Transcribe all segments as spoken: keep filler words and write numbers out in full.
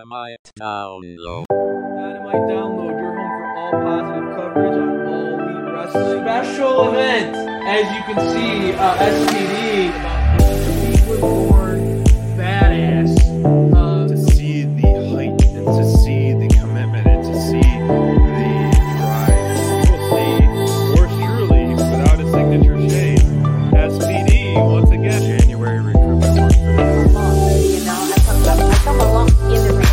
Dynamite Download. Dynamite Download, your home for all positive coverage on all elite wrestling. Special event, as you can see, uh, S P D, Cleveland-born badass. Uh, to see the height and to see the commitment and to see the drive. We'll see, yours truly, without a signature shade, S P D once again. January recruitment month for them. You know, I come, I come along in the ring.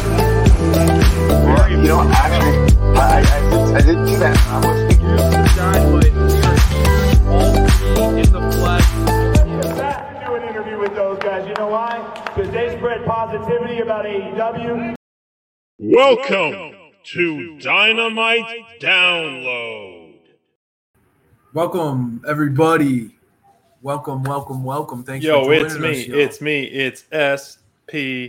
Well, you know, actually, I, I, I did do that. I was thinking here's the Dynamite. We are all three in the flesh. Back to do an interview with those guys. You know why? Because they spread positivity about A E W. Welcome to Dynamite Download. Welcome, everybody. Welcome, welcome, welcome. Thanks Yo, for joining it's us, me. y'all. It's me. It's S P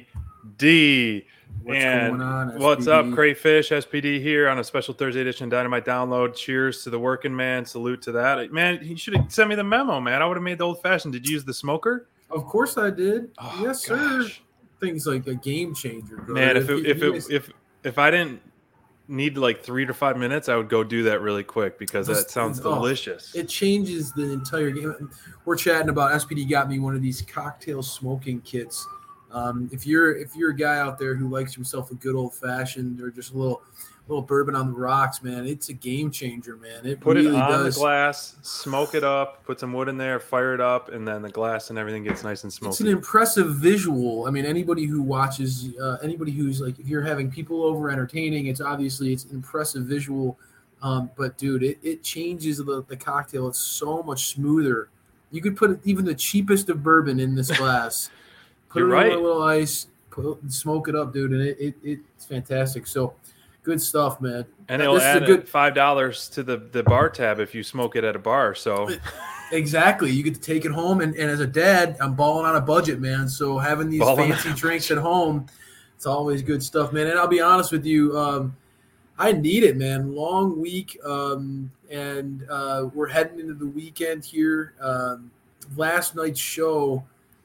D. What's and going on, what's S P D? up, Crayfish? S P D here on a special Thursday edition Dynamite Download. Cheers to the working man. Salute to that. Man, you should have sent me the memo, man. I would have made the old fashioned. Did you use the smoker? Of course I did. Oh, yes, sir. gosh. Things like a game changer. Bro. Man, if it, you- if you it, guys- if if I didn't need like three to five minutes, I would go do that really quick because that Just- sounds oh, delicious. it changes the entire game. We're chatting about S P D got me one of these cocktail smoking kits. Um, if you're if you're a guy out there who likes himself a good old fashioned or just a little little bourbon on the rocks, man, it's a game changer, man. It Put really it on does. the glass, smoke it up, put some wood in there, fire it up, and then the glass and everything gets nice and It's an smoky. impressive visual. I mean, anybody who watches, uh, anybody who's like, if you're having people over entertaining, it's obviously it's an impressive visual. Um, but dude, it, it changes the, the cocktail. It's so much smoother. You could put even the cheapest of bourbon in this glass, put You're it right. in a little ice, put, smoke it up, dude, and it, it, it's fantastic. So good stuff, man. And Uh, it'll this is add a good. five dollars to the, the bar tab if you smoke it at a bar. So Exactly. You get to take it home. And, and as a dad, I'm balling on a budget, man. So having these Balling fancy on a drinks at home, it's always good stuff, man. And I'll be honest with you, um, I need it, man. Long week. Um, and uh, we're heading into the weekend here. Um, last night's show,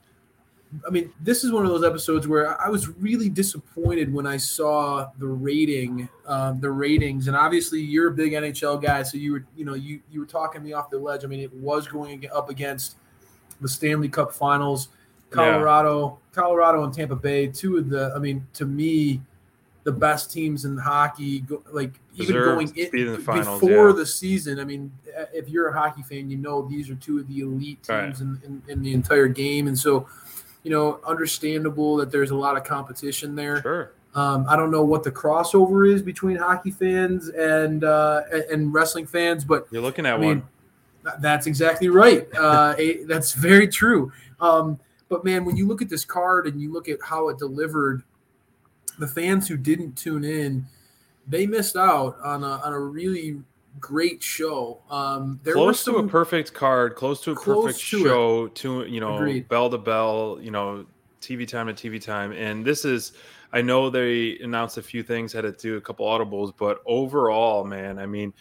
I mean, this is one of those episodes where I was really disappointed when I saw the rating, um, the ratings, and obviously you're a big N H L guy, so you were, you know, you you were talking me off the ledge. I mean, it was going up against the Stanley Cup Finals, Colorado, Colorado and Tampa Bay, two of the, I mean, to me, the best teams in hockey, go, like even Deserved going to be in the in, finals, before yeah. the season. I mean, if you're a hockey fan, you know these are two of the elite Right. teams in, in, in the entire game, and so. You know, understandable that there's a lot of competition there. sure. Um, I don't know what the crossover is between hockey fans and uh, and- and wrestling fans, but You're looking at I one. mean, th- that's exactly right. Uh, a- that's very true. Um, but man, when you look at this card and you look at how it delivered, the fans who didn't tune in, they missed out on a, on a really great show. Um, there were Close to a some- perfect card, close to a Close perfect to it. show, to you know, Agreed. bell to bell, you know, T V time to T V time. And this is, I know they announced a few things, had to do a couple audibles, but overall, man, I mean,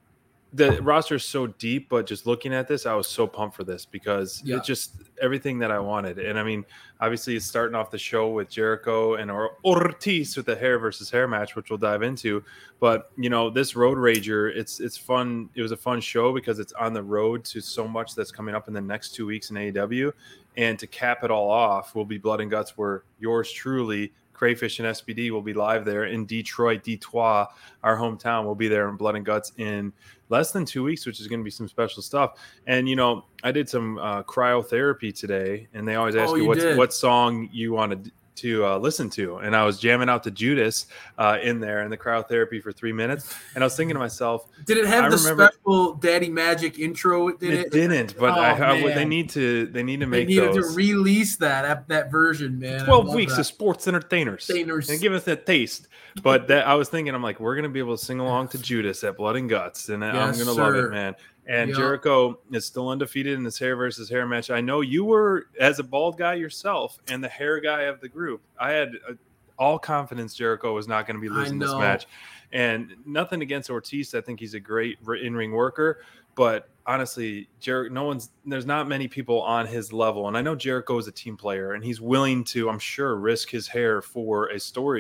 the roster is so deep, but just looking at this, I was so pumped for this because Yeah. it's just everything that I wanted. And I mean, obviously, it's starting off the show with Jericho and Or- Ortiz with the hair versus hair match, which we'll dive into. But you know, this Road Rager, it's it's fun. It was a fun show because it's on the road to so much that's coming up in the next two weeks in A E W. And to cap it all off, will be Blood and Guts, where yours truly, Crayfish and S P D, will be live there in Detroit, Detroit, our hometown. We'll be there in Blood and Guts in less than two weeks, which is going to be some special stuff. And, you know, I did some uh, cryotherapy today, and they always ask Oh, you, you what's, did. what song you wanted to uh, listen to. And I was jamming out to Judas uh, in there in the cryotherapy for three minutes. And I was thinking to myself, Did it have I the remember- special Daddy Magic intro? Did it, it, didn't, but Oh, I, I, man. they need to they need to They make needed those. to release that that- that version, man. I twelve love weeks that. of sports entertainers Entertainers. and give us that taste. But that, I was thinking, I'm like, we're gonna be able to sing along to Judas at Blood and Guts, and I'm Yes, gonna love sir. it, man. And Yep. Jericho is still undefeated in this hair versus hair match. I know you were, as a bald guy yourself and the hair guy of the group, I had uh all confidence Jericho was not going to be I losing this know. match. And nothing against Ortiz. I think he's a great in-ring worker. But honestly, Jer- no one's there's not many people on his level. And I know Jericho is a team player, and he's willing to, I'm sure, risk his hair for a story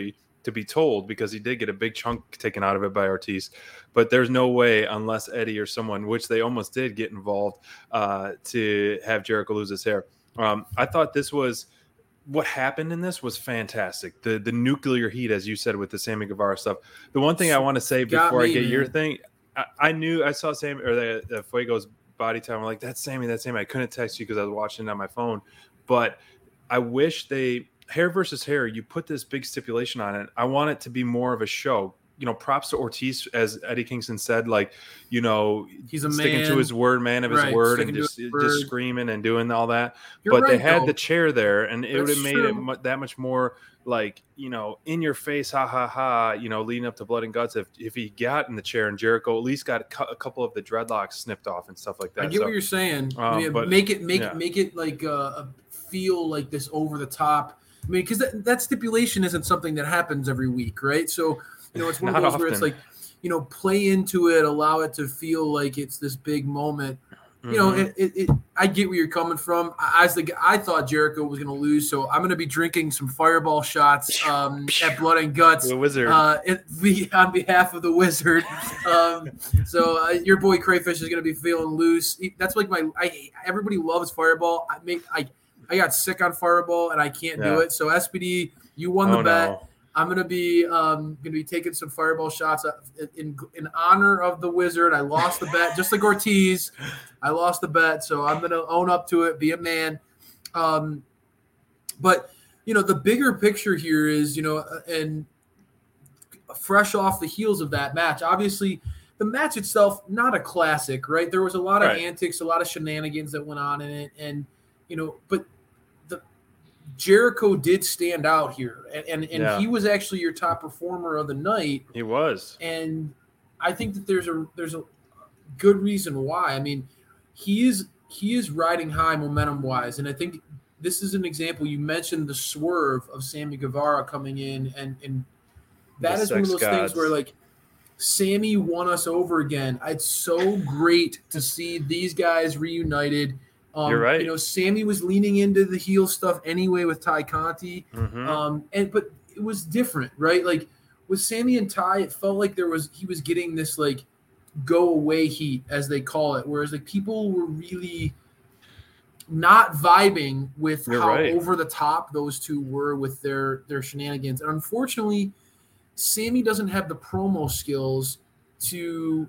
to be told, because he did get a big chunk taken out of it by Ortiz. But there's no way, unless Eddie or someone, which they almost did, get involved uh, to have Jericho lose his hair. Um, I thought this was what happened in this was fantastic. The the nuclear heat, as you said, with the Sammy Guevara stuff. The one thing I want to say before me, I get man. your thing, I, I knew I saw Sammy or the, the Fuego's body time. I'm like, that's Sammy, that's Sammy. I couldn't text you because I was watching it on my phone, but I wish they hair versus hair. You put this big stipulation on it. I want it to be more of a show. You know, props to Ortiz, as Eddie Kingston said, like, you know, he's a sticking man. to his word, man of his right. word, sticking and just just word. screaming and doing all that. You're but right, they had though. the chair there, and it That's would have made true. it mu- that much more like, you know, in your face, ha ha ha, you know, leading up to Blood and Guts. If if he got in the chair and Jericho at least got a, cu- a couple of the dreadlocks snipped off and stuff like that. I get so, what you're saying. um, I mean, but, make it make yeah. make it like uh, feel like this over the top. I mean, because that, that stipulation isn't something that happens every week, right? So, you know, it's one of Not those where it's often. like, you know, play into it, allow it to feel like it's this big moment. You know, Mhm. it, it, it, I get where you're coming from. I, as the, I thought Jericho was going to lose, so I'm going to be drinking some Fireball shots um, at Blood and Guts. The Wizard. Uh, it, we, on behalf of the Wizard. Um, so uh, your boy Crayfish is going to be feeling loose. He, that's like my. I everybody loves Fireball. I make I I got sick on Fireball and I can't Yeah. do it. So S P D, you won oh, the bet. no. I'm gonna be um, gonna be taking some Fireball shots in in honor of the Wizard. I lost the bet, just like Ortiz. I lost the bet, so I'm gonna own up to it, be a man. Um, but you know, the bigger picture here is, you know, and fresh off the heels of that match, obviously the match itself not a classic, right? There was a lot of Right. antics, a lot of shenanigans that went on in it, and you know, but the Jericho did stand out here, and and, and Yeah. he was actually your top performer of the night. He was. And I think that there's a there's a good reason why. I mean, he is he is riding high momentum wise, and I think this is an example. You mentioned the swerve of Sammy Guevara coming in, and and that The is one of sex those things gods. where like Sammy won us over again. It's so great to see these guys reunited. Um, You're right. You know, Sammy was leaning into the heel stuff anyway with Ty Conti. Mhm. Um, and but it was different, right? Like with Sammy and Ty, it felt like there was he was getting this like go away heat, as they call it, whereas like people were really not vibing with You're how right. over the top those two were with their their shenanigans. And unfortunately, Sammy doesn't have the promo skills to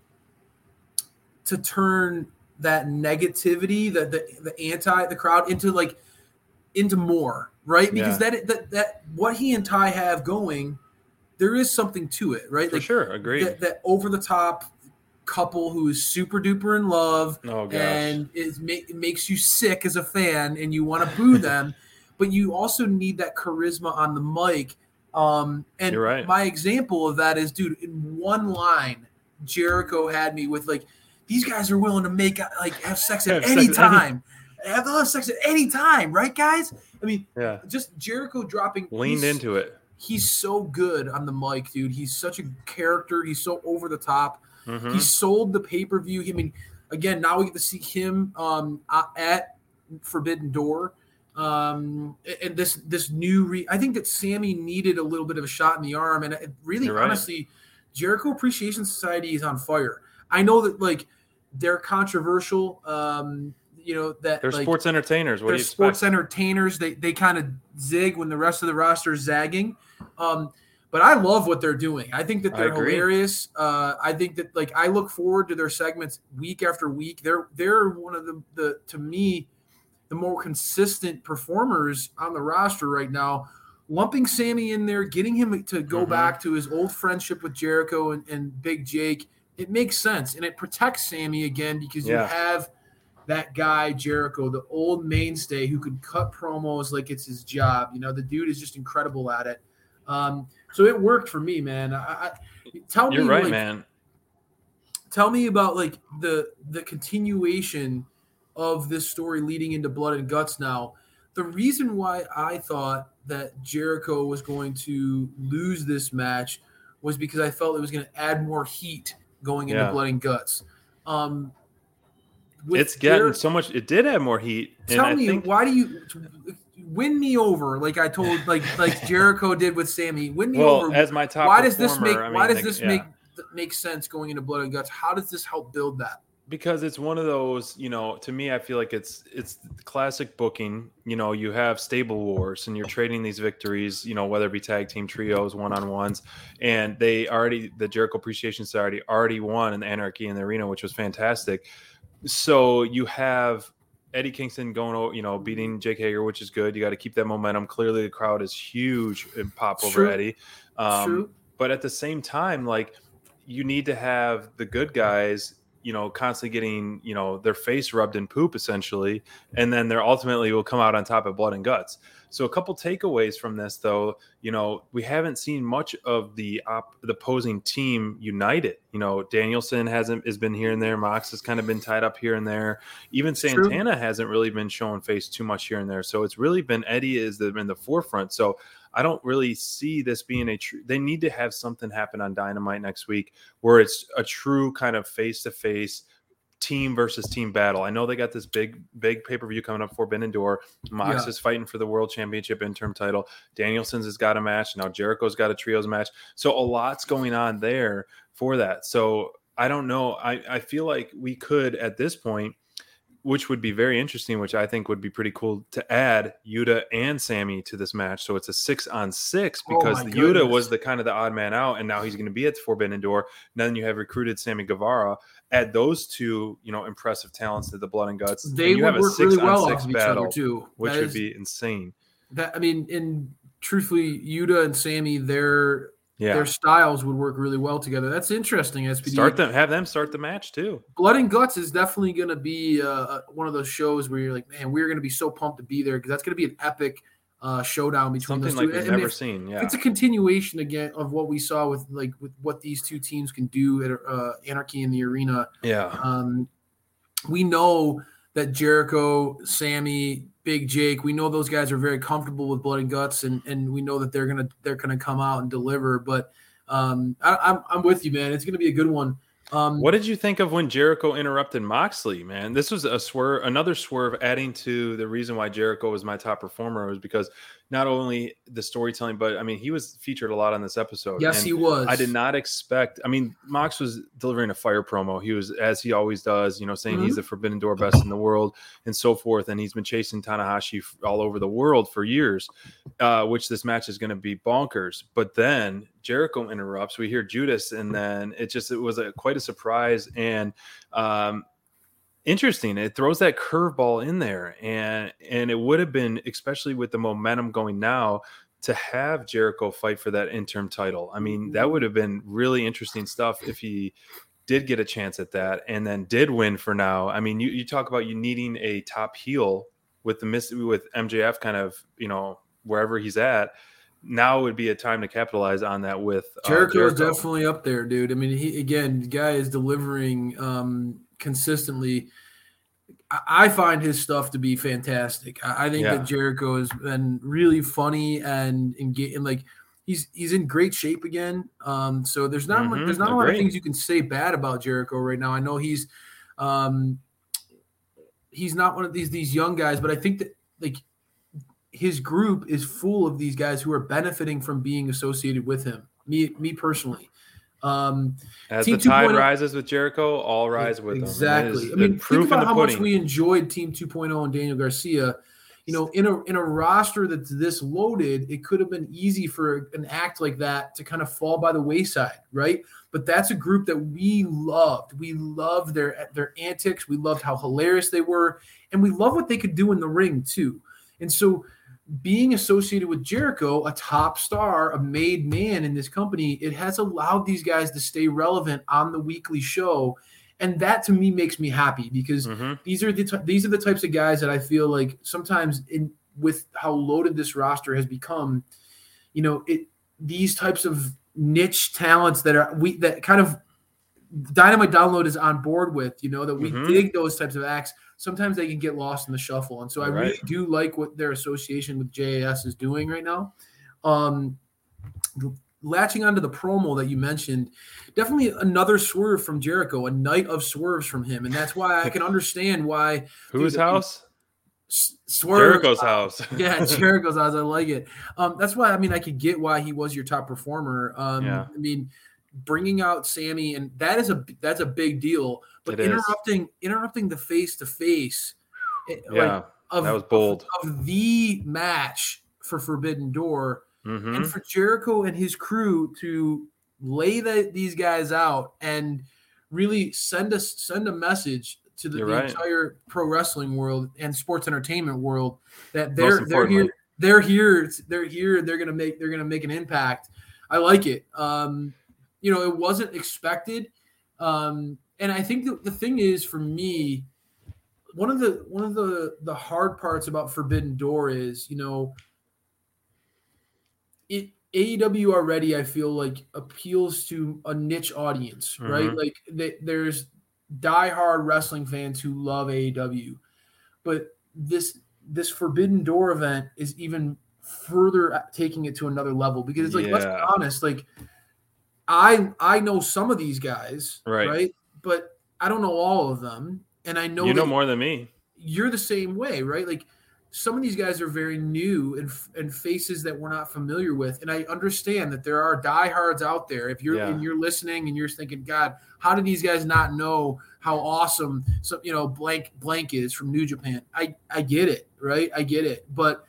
to turn that negativity, that the the anti the crowd into like into more, right? Because Yeah. that that that what he and Ty have going, there is something to it, right? For like sure. Agreed. that, that over the top couple who is super duper in love Oh, gosh. and is ma- it makes you sick as a fan and you want to boo them, but you also need that charisma on the mic. Um, and You're right. my example of that is, dude, in one line, Jericho had me with like, these guys are willing to make like have sex at Have any sex at any- time. Have they'll have sex at any time, right, guys? I mean, Yeah. just Jericho dropping Leaned he's- into it. He's so good on the mic, dude. He's such a character. He's so over the top. Mhm. He sold the pay per view. I mean, again, now we get to see him um, at Forbidden Door. Um, and this this new, re- I think that Sammy needed a little bit of a shot in the arm, and it really, You're right. honestly, Jericho Appreciation Society is on fire. I know that like they're controversial. Um, you know that They're like, sports entertainers. What do they're you sports expect? entertainers. They they kind of zig when the rest of the roster is zagging. Um, but I love what they're doing. I think that I they're agree. hilarious. Uh, I think that like I look forward to their segments week after week. They're they're one of the the to me the more consistent performers on the roster right now. Lumping Sammy in there, getting him to go Mhm. back to his old friendship with Jericho and, and Big Jake, it makes sense, and it protects Sammy again because Yeah. you have that guy Jericho, the old mainstay who could cut promos like it's his job. You know, the dude is just incredible at it. Um, so it worked for me, man. I, I, tell You're me, right, like, man. tell me about like the the continuation of this story leading into Blood and Guts. Now, the reason why I thought that Jericho was going to lose this match was because I felt it was going to add more heat going into Yeah. Blood and Guts. Um, with It's getting Jer- so much. It did have more heat. And Tell I me, think, why do you win me over, like I told, like like Jericho did with Sammy. Win me Well, over. as my top why does this performer, make? I mean, why does like, this yeah. make make sense going into Blood and Guts? How does this help build that? Because it's one of those, you know, to me, I feel like it's it's classic booking. You know, you have stable wars and you're trading these victories, you know, whether it be tag team trios, one-on-ones, and they already, the Jericho Appreciation Society already won in the Anarchy in the Arena, which was fantastic. So you have Eddie Kingston going, you know, beating Jake Hager, which is good. You got to keep that momentum. Clearly the crowd is huge and pop over True. Eddie. Um, True. but at the same time, like, you need to have the good guys, you know, constantly getting, you know, their face rubbed in poop essentially. And then they're ultimately will come out on top of Blood and Guts. So a couple takeaways from this though, you know, we haven't seen much of the op the opposing team united. You know, Danielson hasn't has been here and there. Mox has kind of been tied up here and there. Even Santana True. hasn't really been showing face too much here and there. So it's really been Eddie is the, in the forefront. So I don't really see this being a true. They need to have something happen on Dynamite next week where it's a true kind of face-to-face team versus team battle. I know they got this big, big pay-per-view coming up, Forbidden Door. Mox yeah. is fighting for the World Championship interim title. Danielson's has got a match. Now Jericho's got a trios match. So a lot's going on there for that. So I don't know. I, I feel like we could, at this point, which would be very interesting, which I think would be pretty cool to add Yuta and Sammy to this match. So it's a six on six because oh the goodness. Yuta was the kind of the odd man out, and now he's going to be at the Forbidden Door. And then you have recruited Sammy Guevara. Add those two, you know, impressive talents to the Blood and Guts. They and you would have a work six really well on off six of each battle, other too, which that would is, be insane. That I mean, and truthfully, Yuta and Sammy, they're Yeah. their styles would work really well together. That's interesting. S P D. Start them, have them start the match too. Blood and Guts is definitely going to be uh, one of those shows where you're like, man, we're going to be so pumped to be there because that's going to be an epic uh, showdown between Something those like two. we've And never if, seen. Yeah, if it's a continuation again of what we saw with like with what these two teams can do at uh, Anarchy in the Arena. yeah. Um, we know that Jericho, Sammy, Big Jake, we know those guys are very comfortable with Blood and Guts, and and we know that they're gonna they're gonna come out and deliver. But um, I, I'm I'm with you, man. It's gonna be a good one. Um, what did you think of when Jericho interrupted Moxley, man? This was a swerve, another swerve, adding to the reason why Jericho was my top performer was because not only the storytelling, but I mean, he was featured a lot on this episode. Yes, and he was. I did not expect. I mean, Mox was delivering a fire promo. He was, as he always does, you know, saying Mm-hmm. he's the Forbidden Door best in the world and so forth. And he's been chasing Tanahashi all over the world for years, uh, which this match is going to be bonkers. But then Jericho interrupts. We hear Judas, and then it just it was a, quite a surprise and um, interesting. It throws that curveball in there, and and it would have been, especially with the momentum going now, to have Jericho fight for that interim title. I mean, that would have been really interesting stuff if he did get a chance at that and then did win for now. I mean, you, you talk about you needing a top heel with the miss with M J F kind of, you know, wherever he's at. Now would be a time to capitalize on that with uh, Jericho is Jericho. definitely up there, dude. I mean, he again, the guy is delivering um, consistently. I, I find his stuff to be fantastic. I, I think Yeah. that Jericho has been really funny and engage, and like he's he's in great shape again. Um, so there's not much, Mhm, there's not a lot of agreed. things you can say bad about Jericho right now. I know he's um, he's not one of these these young guys, but I think that like his group is full of these guys who are benefiting from being associated with him. Me, me personally. Um, As Team the tide 2.0 rises with Jericho, all rise with exactly. him. I mean, proof think about in the how pudding. much we enjoyed Team two point oh and Daniel Garcia. You know, in a in a roster that's this loaded, it could have been easy for an act like that to kind of fall by the wayside, right? But that's a group that we loved. We loved their their antics. We loved how hilarious they were, and we love what they could do in the ring too. And so, being associated with Jericho, a top star, a made man in this company, it has allowed these guys to stay relevant on the weekly show. And that to me makes me happy because Mm-hmm. these are the t- these are the types of guys that I feel like sometimes in with how loaded this roster has become, you know, it these types of niche talents that are we that kind of Dynamite Download is on board with, you know, that we Mhm. dig those types of acts. Sometimes they can get lost in the shuffle. And so I Right. really do like what their association with J A S is doing right now. Um, latching onto the promo that you mentioned, definitely another swerve from Jericho, a night of swerves from him. And that's why I can understand why. Whose dude, house? S- Swerve, Jericho's house. yeah, Jericho's house. I like it. Um, that's why I mean I could get why he was your top performer. Um, Yeah. I mean, bringing out Sammy and that is a that's a big deal. But It is. interrupting interrupting the face to face, Yeah, of, that was bold. of, of the match for Forbidden Door, Mhm. and for Jericho and his crew to lay the, these guys out and really send us send a message to the, the You're right. entire pro wrestling world and sports entertainment world that Most they're they're importantly. here they're here they're here they're gonna make they're gonna make an impact. I like it. Um, you know, it wasn't expected, um, and I think the, the thing is for me, one of the one of the the hard parts about Forbidden Door is, you know, it A E W already I feel like appeals to a niche audience, right? Mhm. Like they, there's diehard wrestling fans who love A E W, but this this Forbidden Door event is even further taking it to another level because it's like, let's be Yeah. honest, like I I know some of these guys, Right. right? But I don't know all of them, and I know You know that more than me. you're the same way, right? Like some of these guys are very new and and faces that we're not familiar with, and I understand that there are diehards out there. If you're Yeah. and you're listening and you're thinking, God, how do these guys not know how awesome so you know blank blank is from New Japan? I I get it, right? I get it, but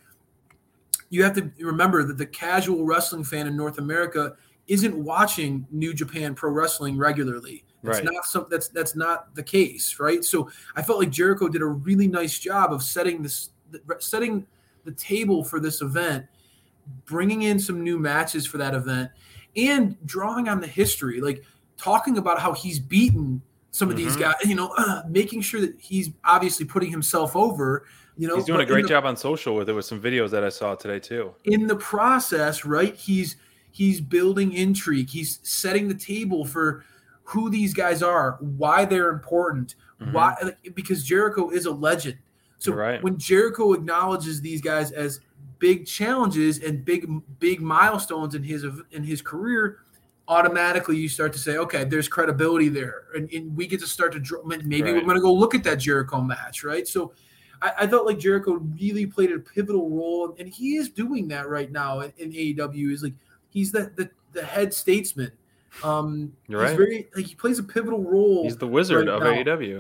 you have to remember that the casual wrestling fan in North America isn't watching New Japan Pro Wrestling regularly. That's Right. not some, that's that's not the case, right? So I felt like Jericho did a really nice job of setting this setting the table for this event, bringing in some new matches for that event, and drawing on the history, like talking about how he's beaten some of these Mhm. guys, you know, uh, making sure that he's obviously putting himself over, you know. He's doing a but in great the- job on social with it with some videos that I saw today too. in the process, right? He's he's building intrigue. He's setting the table for who these guys are, why they're important, Mhm. why like, because Jericho is a legend. So You're right. when Jericho acknowledges these guys as big challenges and big big milestones in his in his career, automatically you start to say, okay, there's credibility there, and, and we get to start to draw, maybe we're Right. going to go look at that Jericho match, right? So I, I felt like Jericho really played a pivotal role, and he is doing that right now in, in A E W. Is like he's the, the the head statesman. Um, You're he's right. very like he plays a pivotal role. He's the wizard right of now. A E W.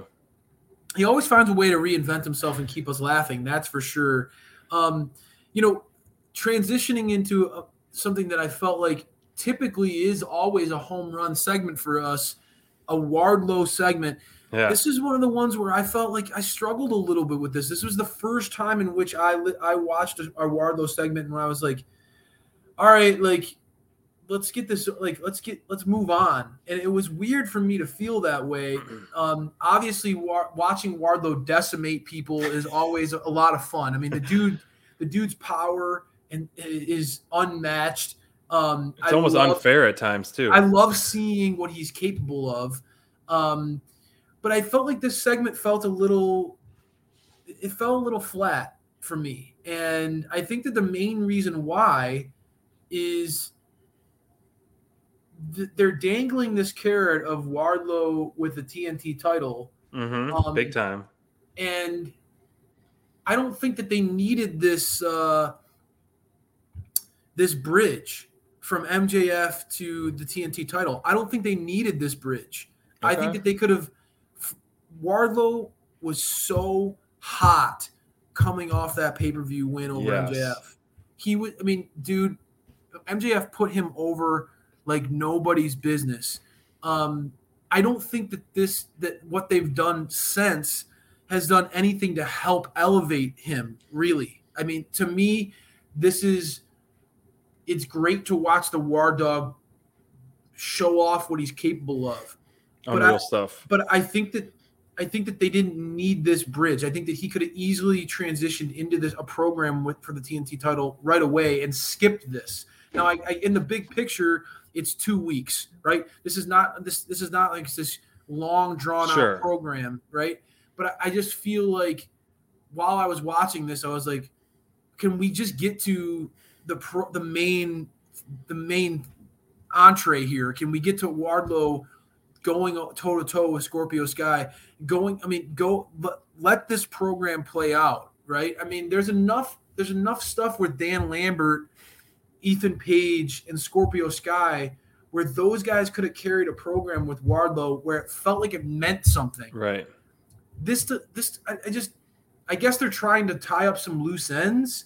He always finds a way to reinvent himself and keep us laughing. That's for sure. Um, you know, transitioning into a, something that I felt like typically is always a home run segment for us, a Wardlow segment. Yeah. This is one of the ones where I felt like I struggled a little bit with this. This was the first time in which I li- I watched a, a Wardlow segment and I was like, all right, like let's get this, like let's get let's move on. And it was weird for me to feel that way. Um, obviously, wa- watching Wardlow decimate people is always a lot of fun. I mean, the dude, the dude's power and is unmatched. Um, It's I almost love- unfair at times too. I love seeing what he's capable of. Um, but I felt like this segment felt a little, it felt a little flat for me. And I think that the main reason why is th- they're dangling this carrot of Wardlow with the T N T title. Mhm. um, Big time. And I don't think that they needed this, uh, this bridge from M J F to the T N T title. I don't think they needed this bridge. I think Okay. that they could have. Wardlow was so hot coming off that pay per view win over Yes. M J F. He would. I mean, dude, M J F put him over like nobody's business. Um, I don't think that this that what they've done since has done anything to help elevate him. Really, I mean, to me, this is. It's great to watch the War Dog show off what he's capable of. But Unreal I- stuff. But I think that I think that they didn't need this bridge. I think that he could have easily transitioned into this a program with for the T N T title right away and skipped this. Now, I, I in the big picture, it's two weeks, right? This is not this this is not like this long drawn Sure. out program, right? But I, I just feel like while I was watching this, I was like, can we just get to the pro, the main the main entree here? Can we get to Wardlow going toe to toe with Scorpio Sky? Going, I mean, go let, let this program play out, right? I mean, there's enough there's enough stuff with Dan Lambert, Ethan Page, and Scorpio Sky where those guys could have carried a program with Wardlow where it felt like it meant something. Right. This this I, I just I guess they're trying to tie up some loose ends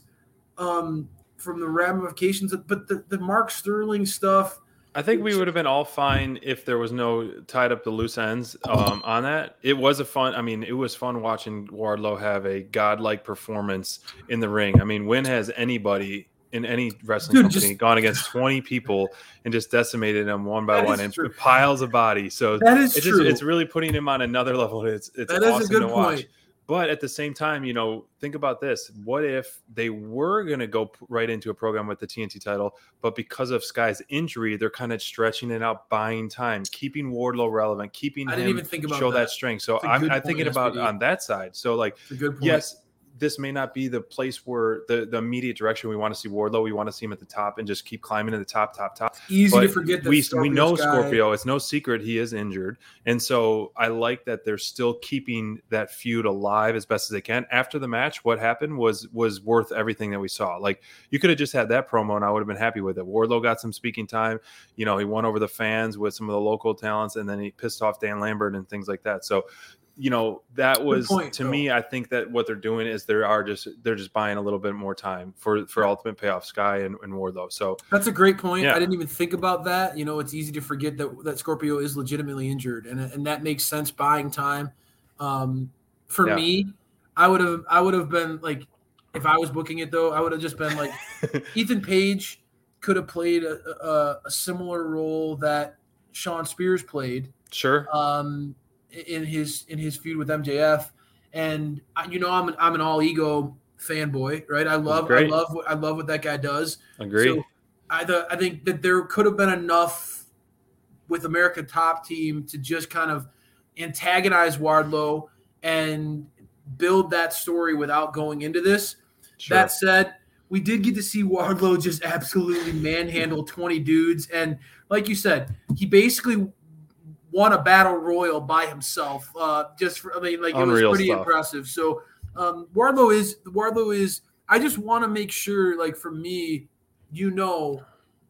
um, from the ramifications, of, but the, the Mark Sterling stuff. I think we would have been all fine if there was no tied up the loose ends um, on that. It was a fun. I mean, it was fun watching Wardlow have a godlike performance in the ring. I mean, when has anybody in any wrestling Dude, company just, gone against twenty people and just decimated them one by That one is and true. piles of bodies? So That is it's true. just it's really putting him on another level. It's it's That is a awesome good to watch. point. But at the same time, you know, think about this. What if they were going to go p- right into a program with the T N T title, but because of Sky's injury, they're kind of stretching it out, buying time, keeping Wardlow relevant, keeping I him didn't even think about show that, that. strength. So It's a I'm, good I'm point, thinking S about P D. on that side. So like, It's a good point. yes, this may not be the place where the, the immediate direction we want to see Wardlow. We want to see him at the top and just keep climbing to the top, top, top. Easy But to forget that we, we Scorpio know Sky- Scorpio. It's no secret he is injured. And so I like that they're still keeping that feud alive as best as they can. After the match, what happened was was worth everything that we saw. Like, you could have just had that promo and I would have been happy with it. Wardlow got some speaking time. You know, he won over the fans with some of the local talents, and then he pissed off Dan Lambert and things like that. So, you know, that was point, to Phil. me, I think that what they're doing is they are just they're just buying a little bit more time for for Ultimate Payoff Sky and, and Wardlow. So That's a great point. Yeah. I didn't even think about that. You know, it's easy to forget that that Scorpio is legitimately injured, and and that makes sense. Buying time. Um, for Yeah. me, I would have I would have been like, if I was booking it though, I would have just been like, Ethan Page could have played a, a, a similar role that Sean Spears played. sure. Um, in his in his feud with M J F, and I- you know I'm an, I'm an all ego fanboy, right? I love I great. love what I love what that guy does. Agree. So I th- I think that there could have been enough with American Top Team to just kind of antagonize Wardlow and build that story without going into this. Sure. That said, we did get to see Wardlow just absolutely manhandle twenty dudes, and like you said, he basically won a battle royal by himself. Uh, just for, I mean, like Unreal it was pretty stuff. impressive. So um, Wardlow is Wardlow is. I just want to make sure, like for me, you know,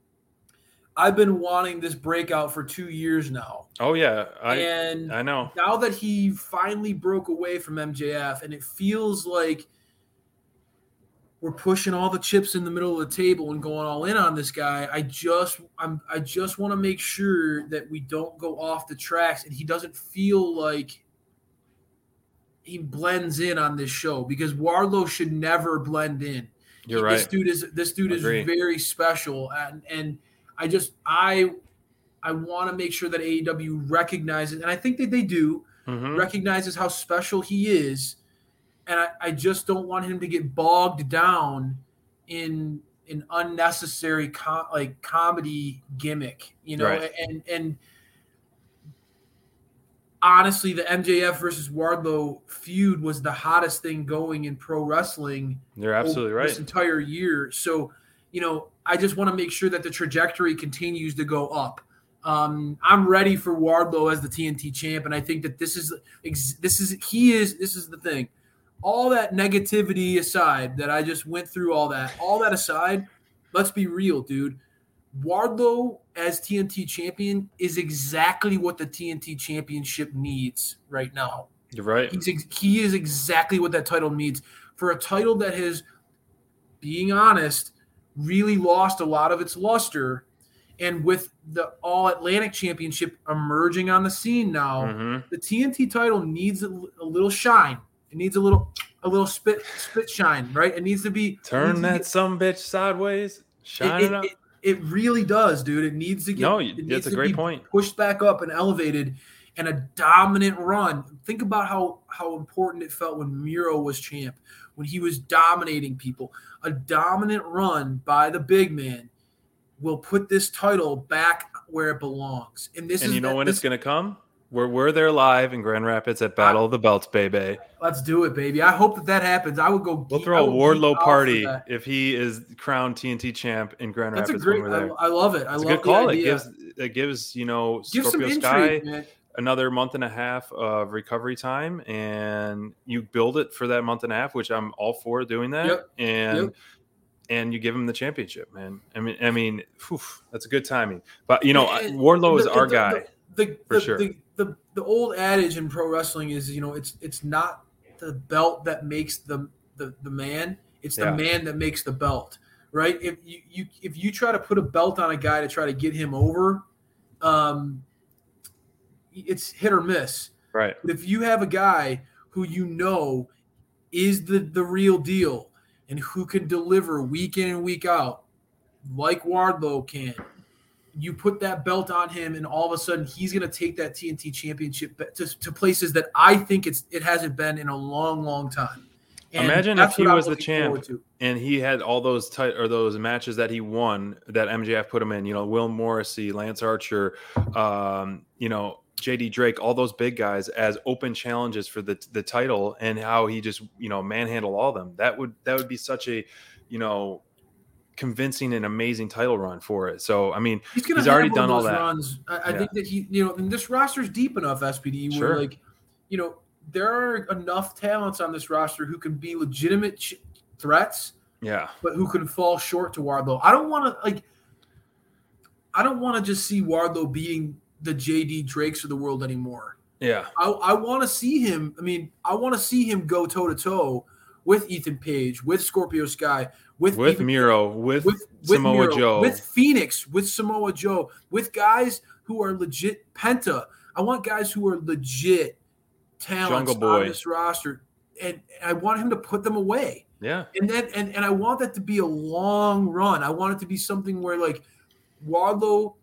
I've been wanting this breakout for two years now, Oh yeah, I and I know. now that he finally broke away from M J F, and it feels like we're pushing all the chips in the middle of the table and going all in on this guy. I just I'm I just want to make sure that we don't go off the tracks and he doesn't feel like he blends in on this show, because Wardlow should never blend in. You're He- right. This dude is this dude Agree. is very special, and and I just I I want to make sure that A E W recognizes, and I think that they do, Mhm. recognizes how special he is. And I, I just don't want him to get bogged down in an unnecessary com- like comedy gimmick, you know. Right. And and honestly, the M J F versus Wardlow feud was the hottest thing going in pro wrestling. You're absolutely over This right. entire year. So, you know, I just want to make sure that the trajectory continues to go up. Um, I'm ready for Wardlow as the T N T champ, and I think that this is ex- this is he is this is the thing. All that negativity aside, that I just went through all that, all that aside, let's be real, dude. Wardlow as T N T champion is exactly what the T N T championship needs right now. You're right. He's ex- he is exactly what that title needs, for a title that has, being honest, really lost a lot of its luster. And with the All Atlantic Championship emerging on the scene now, Mhm. the T N T title needs a, a little shine. It needs a little a little spit spit shine, right? It needs to be Turn needs to that get- some bitch sideways. Shine it, it, it, up. it, it really does, dude. It needs to get. No, it that's needs a to great be point. Pushed back up and elevated, and a dominant run. Think about how how important it felt when Miro was champ, when he was dominating people. A dominant run by the big man will put this title back where it belongs. And this And is you know the- when this, it's gonna come? We're we're there live in Grand Rapids at Battle of the Belts, baby. Let's do it, baby. I hope that that happens. I would go. We'll geek- throw I a would geek Wardlow out for party that. if he is crowned T N T champ in Grand That's a Rapids great. when we're there. I, I love it. I It's a love good call. the It idea. gives it gives you know Give some Scorpio intrigue, Sky man. another month and a half of recovery time, and you build it for that month and a half, which I'm all for doing that. Yep. And Yep. and you give him the championship, man. I mean, I mean, whew, that's a good timing. But you know, And Wardlow is the- our the- guy. The, the, For the, sure. The, the, the old adage in pro wrestling is, you know, it's it's not the belt that makes the the, the man, it's the Yeah. man that makes the belt, right? If you, you if you try to put a belt on a guy to try to get him over, um, it's hit or miss. Right. But if you have a guy who you know is the, the real deal and who can deliver week in and week out, like Wardlow can, you put that belt on him, and all of a sudden he's going to take that T N T championship to, to places that I think it's it hasn't been in a long, long time. And Imagine that's if he what I'm was the looking champ forward to. and he had all those tight or those matches that he won that M J F put him in. You know, Will Morrissey, Lance Archer, um, you know, J D Drake, all those big guys as open challenges for the the title, and how he just you know manhandle all of them. That would that would be such a you know convincing and amazing title run for it. So I mean, He's, gonna he's have already one done of all those that. runs. I, I Yeah. think that he, you know, and this roster's deep enough, S P D, where Sure. like, you know, there are enough talents on this roster who can be legitimate ch- threats, Yeah, but who can fall short to Wardlow. I don't want to like. I don't want to just see Wardlow being the J D Drakes of the world anymore. yeah, I, I want to see him. I mean, I want to see him go toe to toe with Ethan Page, with Scorpio Sky, with with even- Miro, with, with, with Samoa Miro, Joe, with Phoenix, with Samoa Joe, with guys who are legit. Penta. I want guys who are legit talents Jungle Boy. on this roster, and I want him to put them away. yeah, And then and, and I want that to be a long run. I want it to be something where like Wardlow,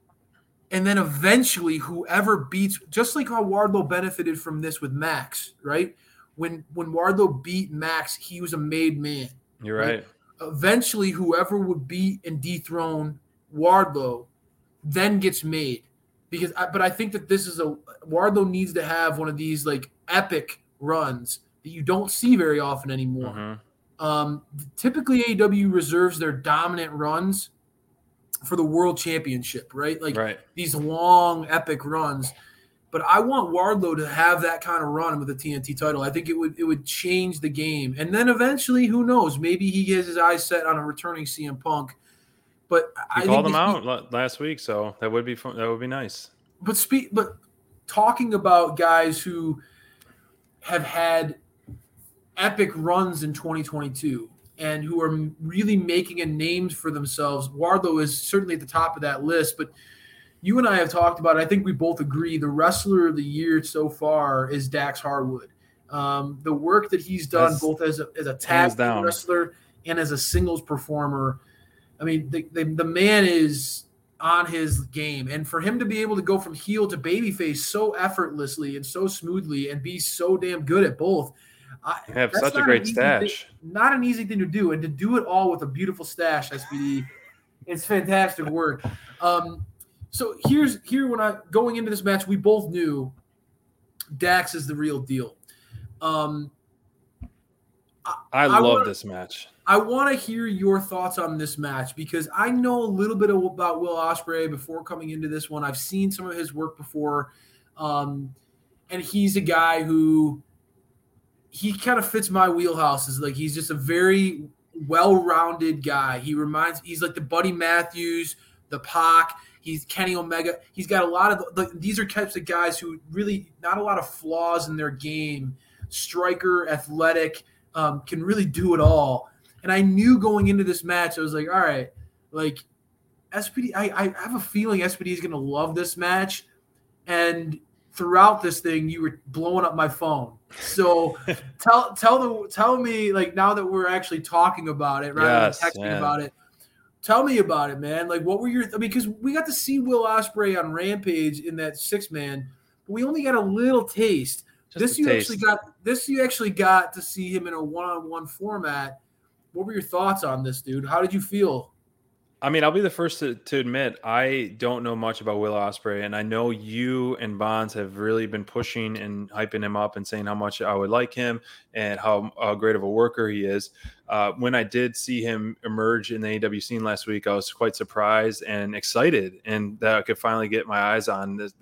and then eventually whoever beats, just like how Wardlow benefited from this with Max, right? When when Wardlow beat Max, he was a made man. you're Right. right. Eventually, whoever would beat and dethrone Wardlow then gets made. Because, I, but I think that this is a Wardlow needs to have one of these like epic runs that you don't see very often anymore. Mhm. Um, typically, A E W reserves their dominant runs for the World Championship, right? Like Right. these long, epic runs. But I want Wardlow to have that kind of run with the T N T title. I think it would it would change the game. And then eventually, who knows? Maybe he gets his eyes set on a returning C M Punk. But I He called think him that he- out la- last week, so that would be fun. That would be nice. But speak, but talking about guys who have had epic runs in twenty twenty-two and who are really making a name for themselves, Wardlow is certainly at the top of that list. But you and I have talked about it. I think we both agree the wrestler of the year so far is Dax Harwood. Um, the work that he's done That's both as a, as a hands tag team down. wrestler and as a singles performer. I mean, the, the, the man is on his game. And for him to be able to go from heel to babyface so effortlessly and so smoothly and be so damn good at both, I, You have that's such a not great an easy stash. thing- not an easy thing to do. And to do it all with a beautiful stash, S P D, it's fantastic work. Um, so here's here when I going into this match, we both knew Dax is the real deal. Um, I I love wanna- this match. I want to hear your thoughts on this match because I know a little bit about Will Ospreay before coming into this one. I've seen some of his work before, um, and he's a guy who he kind of fits my wheelhouse. Is like he's just a very well-rounded guy. He reminds he's like the Buddy Matthews, the Pac. He's Kenny Omega. He's got a lot of like, these are types of guys who really not a lot of flaws in their game. Striker, athletic, um, can really do it all. And I knew going into this match, I was like, all right, like S P D, I, I have a feeling S P D is going to love this match. And throughout this thing, you were blowing up my phone. So tell tell the tell me like now that we're actually talking about it, rather Yes, than texting man. about it. Tell me about it, man. Like, what were your? I mean, because we got to see Will Ospreay on Rampage in that six man, but we only got a little taste. Just this a you taste. actually got. This you actually got to see him in a one on one format. What were your thoughts on this, dude? How did you feel? I mean, I'll be the first to, to admit I don't know much about Will Ospreay, and I know you and Bonds have really been pushing and hyping him up and saying how much I would like him and how uh, great of a worker he is. Uh, when I did see him emerge in the A E W scene last week, I was quite surprised and excited, and that I could finally get my eyes on this, this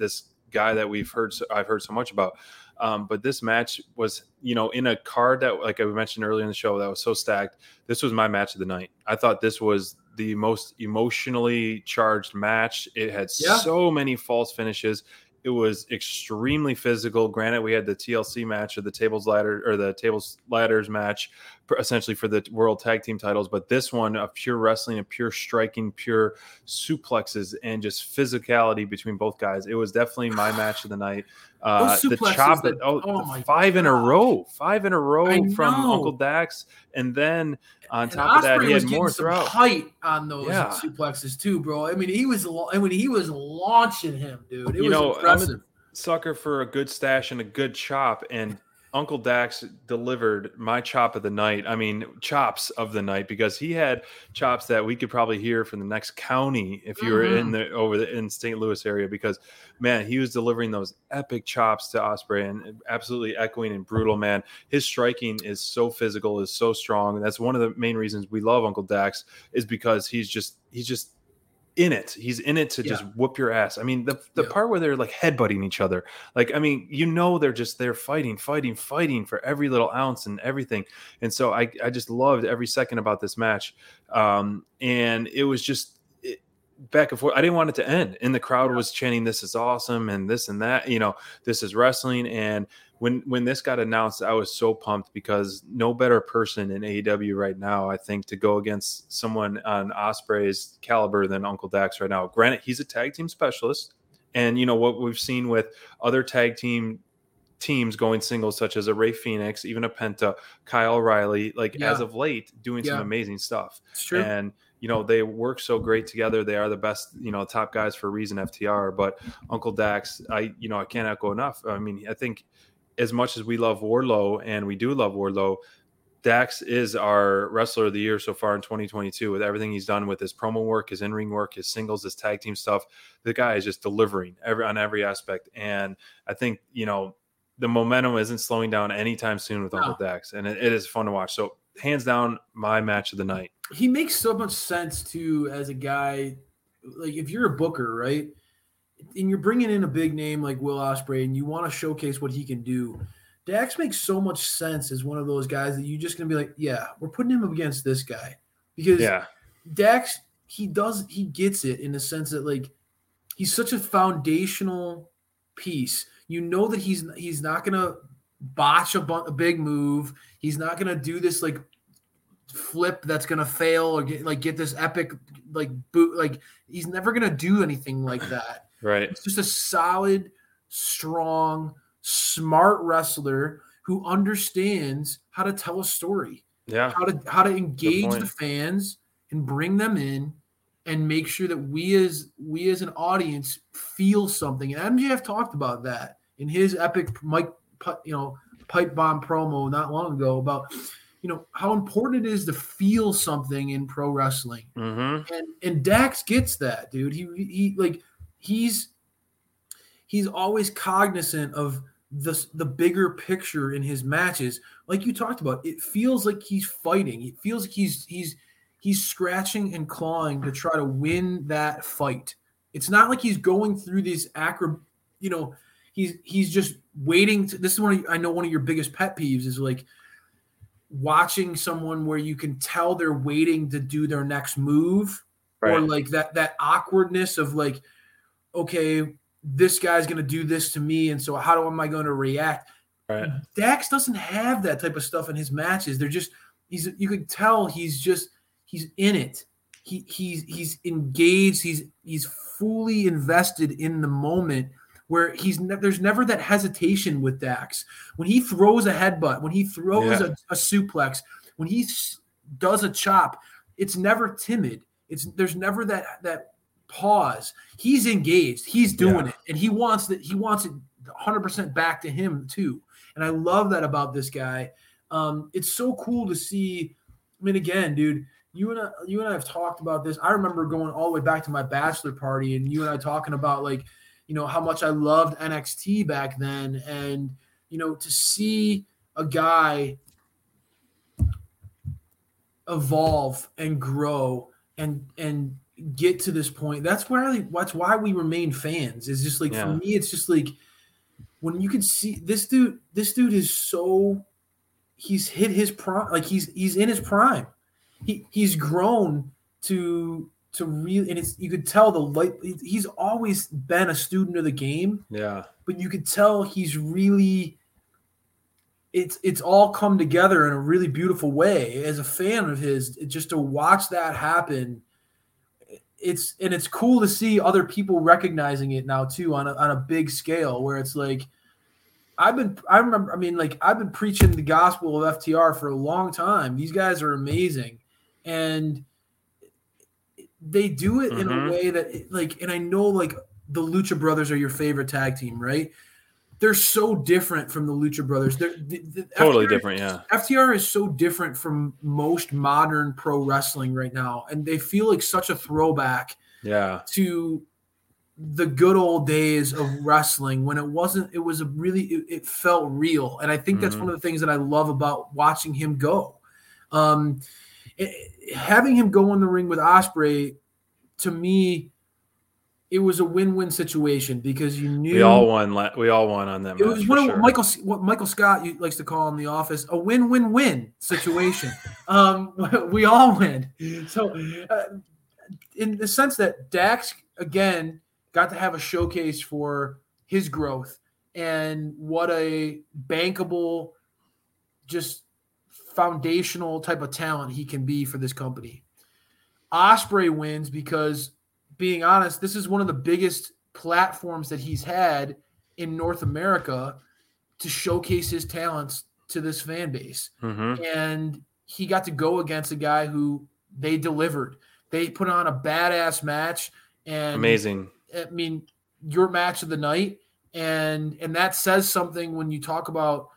guy that we've heard, so, I've heard so much about. Um, but this match was, you know, in a card that, like I mentioned earlier in the show, that was so stacked. This was my match of the night. I thought this was the most emotionally charged match. It had Yeah. so many false finishes. It was extremely physical. Granted, we had the T L C match or the tables ladder or the tables ladders match, essentially for the world tag team titles. But this one of pure wrestling and pure striking, pure suplexes and just physicality between both guys. It was definitely my match of the night. Uh, Those the suplexes chop, that- oh, oh the my five in a God. row, five in a row I from know. Uncle Dax, and then on And top of that, Ospreay he was had getting more some throughout. height on those Yeah. suplexes too, bro. I mean, he was I mean, he was launching him, dude. It You was know, impressive. I'm a sucker for a good stash and a good chop, and Uncle Dax delivered my chop of the night. I mean, chops of the night, because he had chops that we could probably hear from the next county if you were in the over the in Saint Louis area, because man, he was delivering those epic chops to Ospreay and absolutely echoing and brutal, man. His striking is so physical, is so strong. And that's one of the main reasons we love Uncle Dax, is because he's just he's just in it. He's in it to Yeah. just whoop your ass. I mean, the the Yeah. part where they're like headbutting each other, like, I mean, you know, they're just they're fighting, fighting, fighting for every little ounce and everything. And so I I just loved every second about this match. Um, and it was just it, back and forth. I didn't want it to end. And the crowd was chanting, "This is awesome," and this and that. You know, this is wrestling. And when when this got announced, I was so pumped, because no better person in A E W right now, I think, to go against someone on Ospreay's caliber than Uncle Dax right now. Granted, he's a tag team specialist, and you know what we've seen with other tag team teams going singles, such as a Ray Phoenix, even a Penta, Kyle O'Reilly, like Yeah. as of late, doing Yeah. some amazing stuff. It's true. And you know, they work so great together. They are the best, you know, top guys for a reason, F T R. But Uncle Dax, I, you know, I can't echo enough. I mean, I think as much as we love Wardlow, and we do love Wardlow, Dax is our wrestler of the year so far in twenty twenty-two, with everything he's done with his promo work, his in-ring work, his singles, his tag team stuff. The guy is just delivering every on every aspect. And I think, you know, the momentum isn't slowing down anytime soon with No. Uncle Dax. And it, it is fun to watch. So hands down, my match of the night. He makes so much sense too as a guy. Like, if you're a booker, right, and you're bringing in a big name like Will Ospreay, and you want to showcase what he can do, Dax makes so much sense as one of those guys that you're just gonna be like, yeah, we're putting him against this guy, because Yeah. Dax, he does he gets it in the sense that, like, he's such a foundational piece. You know that he's he's not gonna botch a, bu- a big move. He's not gonna do this like flip that's gonna fail, or get like get this epic like boot. Like, he's never gonna do anything like that. Right. It's just a solid, strong, smart wrestler who understands how to tell a story, Yeah. how to how to engage point. the fans and bring them in, and make sure that we as we as an audience feel something. And M J F talked about that in his epic Mike, you know, pipe bomb promo not long ago about, you know, how important it is to feel something in pro wrestling. Mm-hmm. And and Dax gets that, dude. He he like he's he's always cognizant of the the bigger picture in his matches. Like you talked about, it feels like he's fighting. It feels like he's he's he's scratching and clawing to try to win that fight. It's not like he's going through these acro, you know, he's he's just waiting to, this is one of, I know one of your biggest pet peeves is like watching someone where you can tell they're waiting to do their next move, or Right. like that that awkwardness of like, okay, this guy's going to do this to me, and so how am I going to react? Right. Dax doesn't have that type of stuff in his matches. They're just he's you could tell he's just he's in it. He he's he's engaged. He's he's fully invested in the moment, where he's ne- there's never that hesitation with Dax. When he throws a headbutt, when he throws Yeah. a, a suplex, when he s- does a chop, it's never timid. It's there's never that that pause. He's engaged. He's doing Yeah. it, and he wants that. He wants it one hundred percent back to him too. And I love that about this guy. Um, it's so cool to see. I mean, again, dude, you and I, you and I have talked about this. I remember going all the way back to my bachelor party, and you and I talking about like, you know, how much I loved N X T back then, and you know, to see a guy evolve and grow and and get to this point. That's why that's why we remain fans. Is just like Yeah. for me, it's just like when you can see this dude. This dude is so he's hit his prime. Like he's he's in his prime. He he's grown to to really, and it's you could tell the light. He's always been a student of the game. Yeah. But you could tell he's really. It's it's all come together in a really beautiful way. As a fan of his, just to watch that happen. It's and it's cool to see other people recognizing it now too on a, on a big scale where it's like I've been I remember I mean like I've been preaching the gospel of F T R for a long time. These guys are amazing and they do it in Mhm. a way that like and I know like the Lucha Brothers are your favorite tag team, right? They're so different from the Lucha Brothers. They're the, the Totally F T R different, yeah. F T R is so different from most modern pro wrestling right now, and they feel like such a throwback Yeah. to the good old days of wrestling when it wasn't. It was a really. It, it felt real, and I think that's Mhm. one of the things that I love about watching him go. Um, it- having him go in the ring with Ospreay, to me, it was a win-win situation because you knew We all won. La- we all won on that it match. was for one of sure. Michael what Michael Scott likes to call in the office a win-win-win situation. um, we all win. So, uh, in the sense that Dax again got to have a showcase for his growth and what a bankable, just foundational type of talent he can be for this company. Ospreay wins because, being honest, this is one of the biggest platforms that he's had in North America to showcase his talents to this fan base. Mhm. And he got to go against a guy who they delivered. They put on a badass match. And Amazing. I mean, your match of the night. And and that says something when you talk about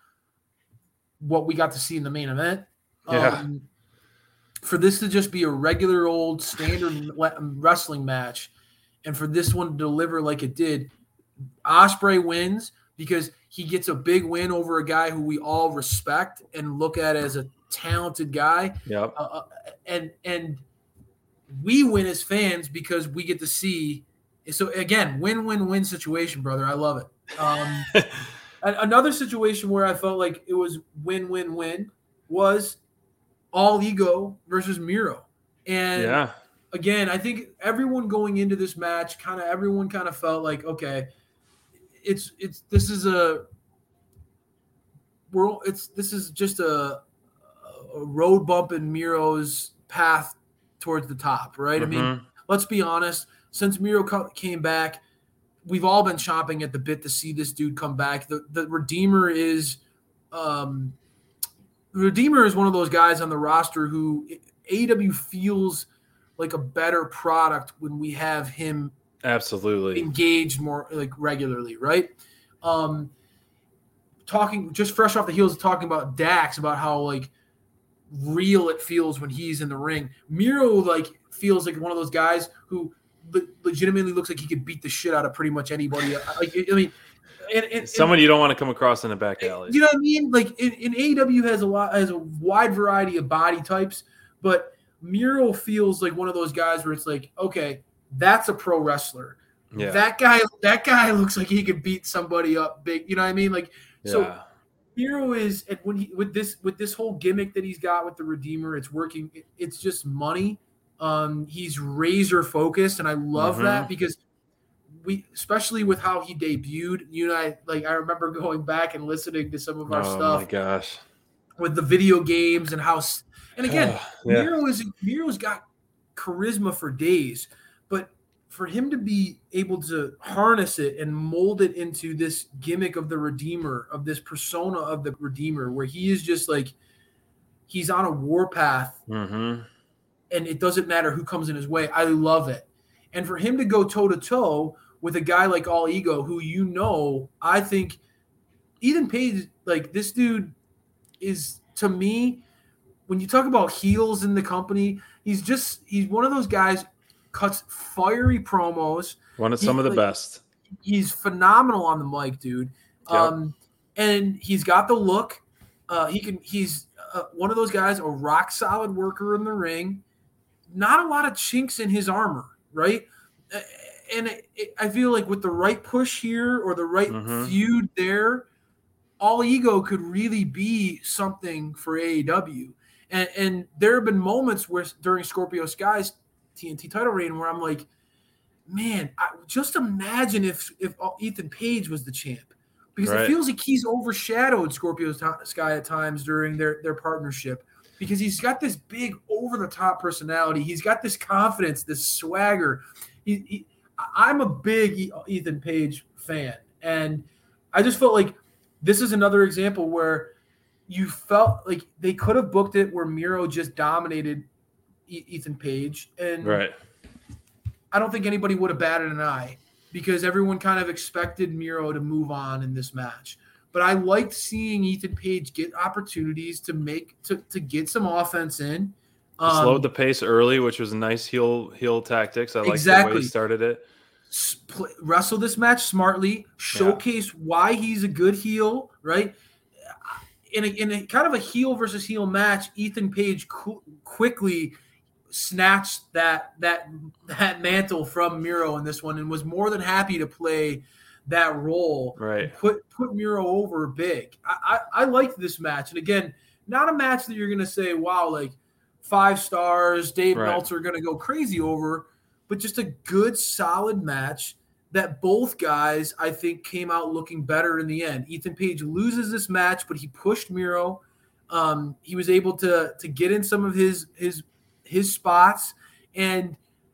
what we got to see in the main event. Yeah. Um, for this to just be a regular old standard le- wrestling match, and for this one to deliver like it did, Ospreay wins because he gets a big win over a guy who we all respect and look at as a talented guy. Yep. Uh, uh, and and we win as fans because we get to see. So again, win-win-win situation, brother. I love it. Um, a- another situation where I felt like it was win-win-win was All Ego versus Miro. And Yeah. again, I think everyone going into this match, kind of everyone kind of felt like, okay, it's it's this is a we're it's this is just a, a road bump in Miro's path towards the top, right? I mean, Mhm. let's be honest. Since Miro co- came back, we've all been chomping at the bit to see this dude come back. The the Redeemer is, um, the Redeemer is one of those guys on the roster who A E W feels like a better product when we have him Absolutely. engaged more like regularly, right? Um, talking just fresh off the heels of talking about Dax about how like real it feels when he's in the ring. Miro like feels like one of those guys who le- legitimately looks like he could beat the shit out of pretty much anybody. Like I mean, and, and, Someone you don't want to come across in a back alley. you know what I mean? Like in, in A E W has a lot has a wide variety of body types, but Miro feels like one of those guys where it's like, okay, that's a pro wrestler. Yeah. That guy, that guy looks like he could beat somebody up big. You know what I mean? Like so. Yeah. Miro is and when he with this with this whole gimmick that he's got with the Redeemer, it's working. It, it's just money. Um, he's razor focused, and I love Mhm. that because we, especially with how he debuted. You and I, like I remember going back and listening to some of our Oh stuff my gosh. with the video games and how. s- And again, Yeah. Miro is Miro's got charisma for days, but for him to be able to harness it and mold it into this gimmick of the Redeemer, of this persona of the Redeemer, where he is just like he's on a warpath Mm-hmm. and it doesn't matter who comes in his way. I love it. And for him to go toe to toe with a guy like All Ego, who you know, I think Eden Page, like this dude is to me, when you talk about heels in the company, he's just he's one of those guys cuts fiery promos. One of He- some of the like, best. He's phenomenal on the mic, dude. Yep. Um, and he's got the look. Uh, he can. He's uh, one of those guys, a rock solid worker in the ring. not a lot of chinks in his armor, right? And it, it, I feel like with the right push here or the right Mhm. feud there, All Ego could really be something for A E W. And, and there have been moments where during Scorpio Sky's T N T title reign where I'm like, man, I, just imagine if if Ethan Page was the champ, because Right. it feels like he's overshadowed Scorpio Sky at times during their their partnership, because he's got this big over the top personality. He's got this confidence, this swagger. He, he, I'm a big Ethan Page fan, and I just felt like this is another example where you felt like they could have booked it where Miro just dominated e- Ethan Page, and Right. I don't think anybody would have batted an eye because everyone kind of expected Miro to move on in this match. But I liked seeing Ethan Page get opportunities to make to, to get some offense in. Um, Slowed the pace early, which was a nice heel heel tactics. I like the way Exactly. he started it. s- play, wrestle this match smartly, showcase why he's a good heel, right? In a, in a kind of a heel versus heel match, Ethan Page qu- quickly snatched that that that mantle from Miro in this one and was more than happy to play that role. Right. Put put Miro over big. I, I, I liked this match. And again, not a match that you're going to say, wow, like five stars, Dave Right. Meltzer are going to go crazy over, but just a good, solid match that both guys, I think, came out looking better in the end. Ethan Page loses this match, but he pushed Miro. Um, he was able to to get in some of his his his spots, and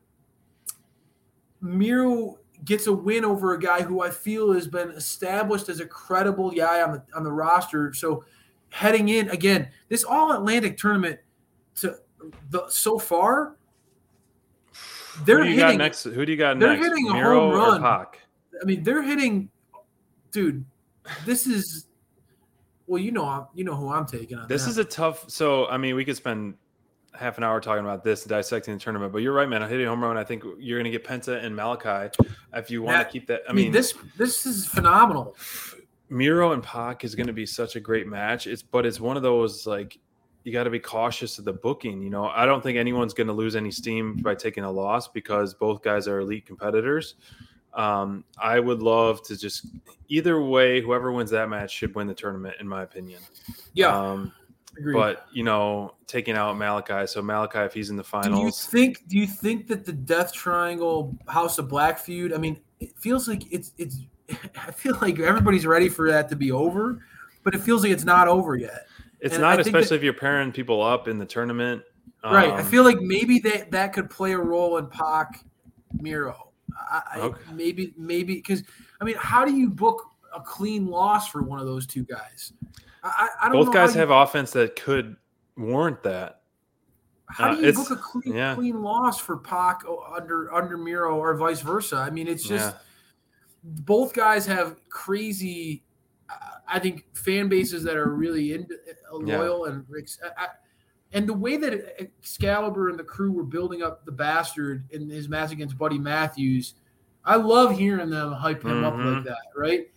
Miro gets a win over a guy who I feel has been established as a credible guy on the on the roster. So heading in again, this All Atlantic tournament to the so far, they're Who do you hitting got next? Who do you got they're next? hitting a Miro home or run. Pac? I mean, they're hitting, dude. This is, well, you know, I'm, you know who I'm taking on. This that. is a tough. So I mean, we could spend half an hour talking about this, dissecting the tournament. But you're right, man. I hit a home run. I think you're going to get Penta and Malachi if you want That- to keep that. I, I mean, mean, this this is phenomenal. Miro and Pac is going to be such a great match. It's but it's one of those like you got to be cautious of the booking. You know, I don't think anyone's going to lose any steam by taking a loss because both guys are elite competitors. Um, I would love to just either way, whoever wins that match should win the tournament, in my opinion. Yeah, Um, agreed. but you know, taking out Malachi, so Malachi, if he's in the do you finals, think? Do you think that the Death Triangle House of Black feud? I mean, it feels like it's it's. I feel like everybody's ready for that to be over, but it feels like it's not over yet. it's and not, I think especially that- if you're pairing people up in the tournament. Right. I Um, feel like maybe that that could play a role in Pac Miro. I, I, Okay. Maybe, maybe because I mean, how do you book a clean loss for one of those two guys? I, I, I don't both know guys how have you, offense that could warrant that. How uh, do you it's- book a clean, yeah. clean loss for Pac under under Miro or vice versa? I mean, it's just Yeah. both guys have crazy. I think fan bases that are really in, loyal and I, and the way that Excalibur and the crew were building up the Bastard in his match against Buddy Matthews, I love hearing them hype him up Mhm. like that, right?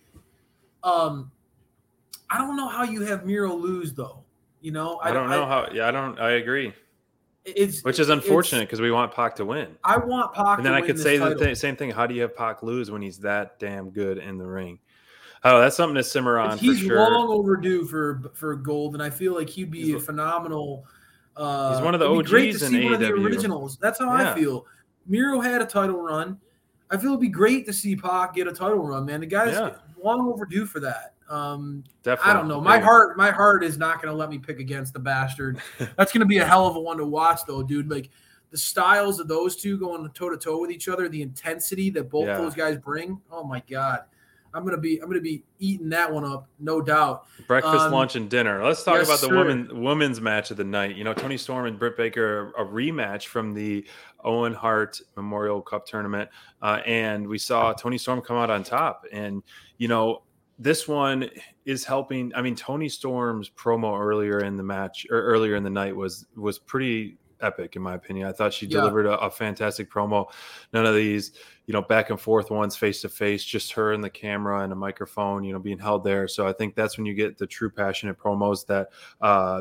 Um, I don't know how you have Miro lose though. You know, I don't know how. Yeah, I don't. I agree. It's Which is it's- unfortunate because we want Pac to win. I want Pac. And then to I win could this say the title. th- same thing. How do you have Pac lose when he's that damn good in the ring? Oh, that's something to simmer on for He's sure. long overdue for for gold, and I feel like he'd be He's- a phenomenal. Uh, He's one of the it'd be great to O Gs in see one of the A E W. originals. That's how Yeah. I feel. Miro had a title run. I feel it'd be great to see Pac get a title run, man. The guy's Yeah. long overdue for that. Um, Definitely. I don't know. My Agree. heart, my heart is not going to let me pick against the Bastard. That's going to be a hell of a one to watch, though, dude. Like the styles of those two going toe to toe with each other, the intensity that both Yeah. those guys bring. Oh my god, I'm gonna be, I'm gonna be eating that one up, no doubt. Breakfast, Um, lunch, and dinner. Let's talk yes, about the sir. woman women's match of the night. You know, Tony Storm and Britt Baker, a rematch from the Owen Hart Memorial Cup tournament, uh, and we saw Tony Storm come out on top. And you know, this one is helping. I mean, Tony Storm's promo earlier in the match or earlier in the night was was pretty epic in my opinion. I thought she Yeah. delivered a, a fantastic promo. None of these, you know, back and forth ones face to face, just her and the camera and a microphone, you know, being held there. So I think that's when you get the true passionate promos that uh,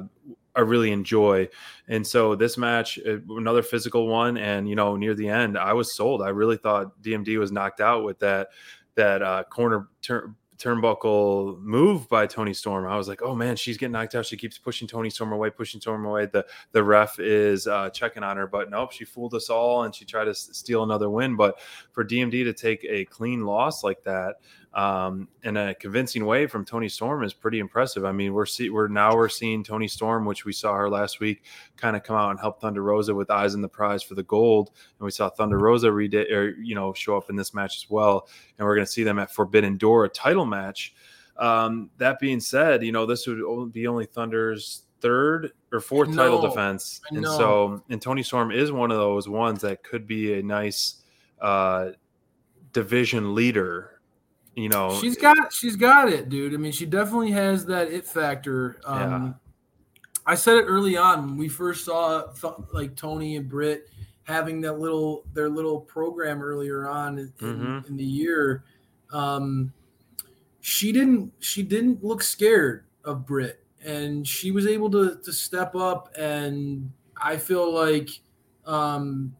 I really enjoy. And so this match, another physical one, and you know, near the end, I was sold. I really thought D M D was knocked out with that that uh, corner turn. turnbuckle move by Toni Storm. I was like, oh man, she's getting knocked out. She keeps pushing Toni Storm away, pushing Storm away. The the ref is uh, checking on her, but nope, she fooled us all and she tried to s- steal another win. But for D M D to take a clean loss like that um, in a convincing way from Toni Storm is pretty impressive. I mean, we're see we're now we're seeing Toni Storm, which we saw her last week, kind of come out and help Thunder Rosa with eyes on the prize for the gold, and we saw Thunder Rosa read it, or you know, show up in this match as well. And we're going to see them at Forbidden Door, a title match. Um, that being said, you know, this would be only Thunder's third or fourth title defense. And so, and Toni Storm is one of those ones that could be a nice uh, division leader. You know, she's got, she's got it, dude. I mean, she definitely has that it factor. Um, Yeah. I said it early on when we first saw th- like Toni and Britt having that little, their little program earlier on in, Mhm. in the year. Um, she didn't, she didn't look scared of Britt, and she was able to, to step up. And I feel like, um,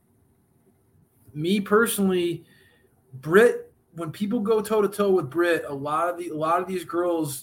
me personally, Britt, when people go toe to toe with Britt, a lot of the, a lot of these girls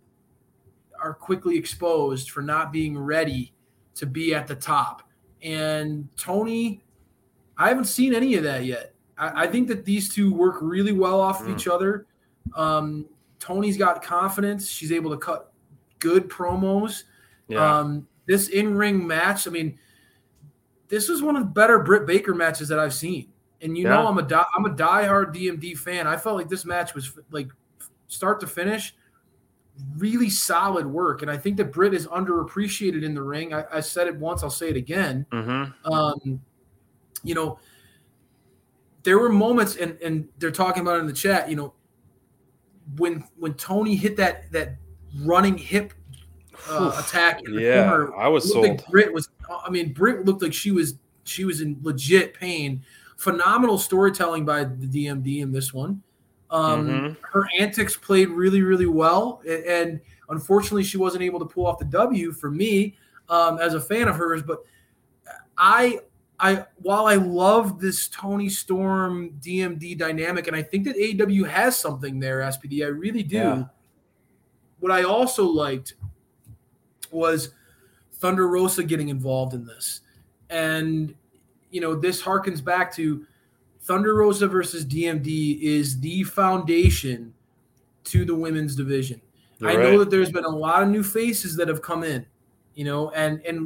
are quickly exposed for not being ready to be at the top. And Toni, I haven't seen any of that yet. I, I think that these two work really well off of Mm. each other. Um, Toni's got confidence. She's able to cut good promos. Yeah. Um, this in-ring match, I mean, this is one of the better Britt Baker matches that I've seen. And you Yeah. know, I'm a die, I'm a diehard D M D fan. I felt like this match was like start to finish, really solid work. And I think that Britt is underappreciated in the ring. I, I said it once, I'll say it again. Mm-hmm. Um, you know, there were moments, and and they're talking about it in the chat. You know, when when Toni hit that that running hip uh, attack in the Yeah, corner, I was it looked like sold. Britt was. I mean, Britt looked like she was she was in legit pain. Phenomenal storytelling by the D M D in this one. Um, Mhm. Her antics played really, really well, and, and unfortunately, she wasn't able to pull off the W for me um, as a fan of hers. But I, I, while I love this Toni Storm D M D dynamic, and I think that A E W has something there, S P D, I really do. Yeah. What I also liked was Thunder Rosa getting involved in this, and you know, this harkens back to Thunder Rosa versus D M D is the foundation to the women's division. You're I right. know that there's been a lot of new faces that have come in, you know, and and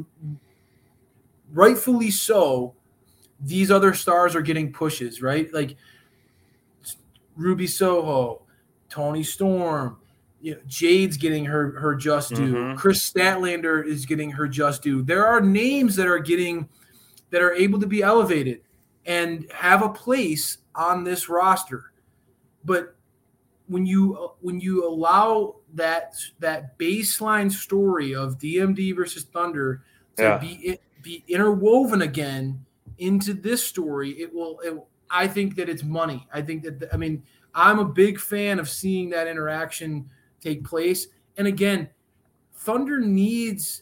rightfully so. These other stars are getting pushes, right? Like Ruby Soho, Toni Storm, you know, Jade's getting her her just due. Mhm. Chris Statlander is getting her just due. There are names that are getting that are able to be elevated and have a place on this roster. But when you when you allow that that baseline story of D M D versus Thunder to Yeah. be be interwoven again into this story, it will. It, I think that it's money. I think that the, I mean I'm a big fan of seeing that interaction take place. And again, Thunder needs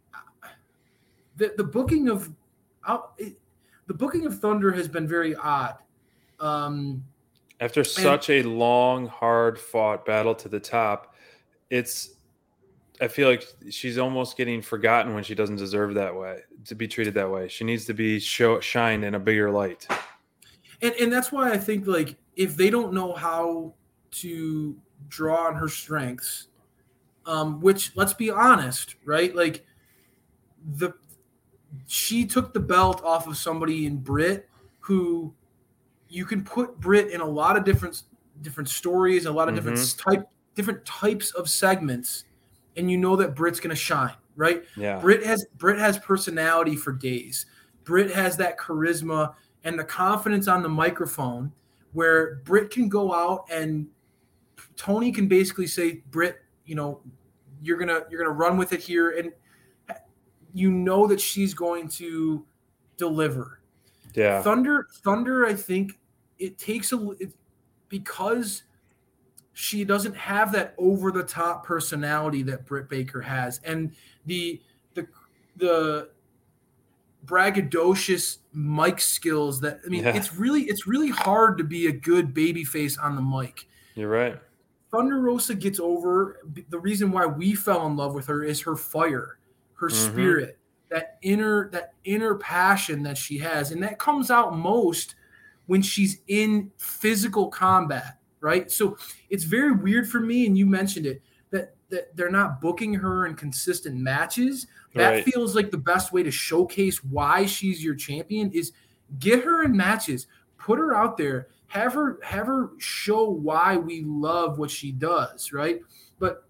the the booking of. I'll, it, the booking of Thunder has been very odd. Um, After such a long, hard-fought battle to the top, it's. I feel like she's almost getting forgotten when she doesn't deserve that way to be treated that way. She needs to be show, shined in a bigger light. and and that's why I think like if they don't know how to draw on her strengths, um, which let's be honest, right? Like the she took the belt off of somebody in Britt who you can put Britt in a lot of different different stories, a lot of different type different types of segments, and you know that Britt's gonna shine, right? Yeah. Britt has Britt has personality for days. Britt has that charisma and the confidence on the microphone where Britt can go out and Toni can basically say, Britt, you know, you're gonna you're gonna run with it here, and you know that she's going to deliver. Yeah. Thunder, Thunder, I think it takes a it, because she doesn't have that over the top personality that Britt Baker has, and the the the braggadocious mic skills that I mean, Yeah. it's really it's really hard to be a good babyface on the mic. You're right. Thunder Rosa gets over. The reason why we fell in love with her is her fire, her Mhm. spirit, that inner that inner passion that she has, and that comes out most when she's in physical combat, right? So it's very weird for me, and you mentioned it, that that they're not booking her in consistent matches. That Right. feels like the best way to showcase why she's your champion is get her in matches, put her out there, have her have her show why we love what she does, right? But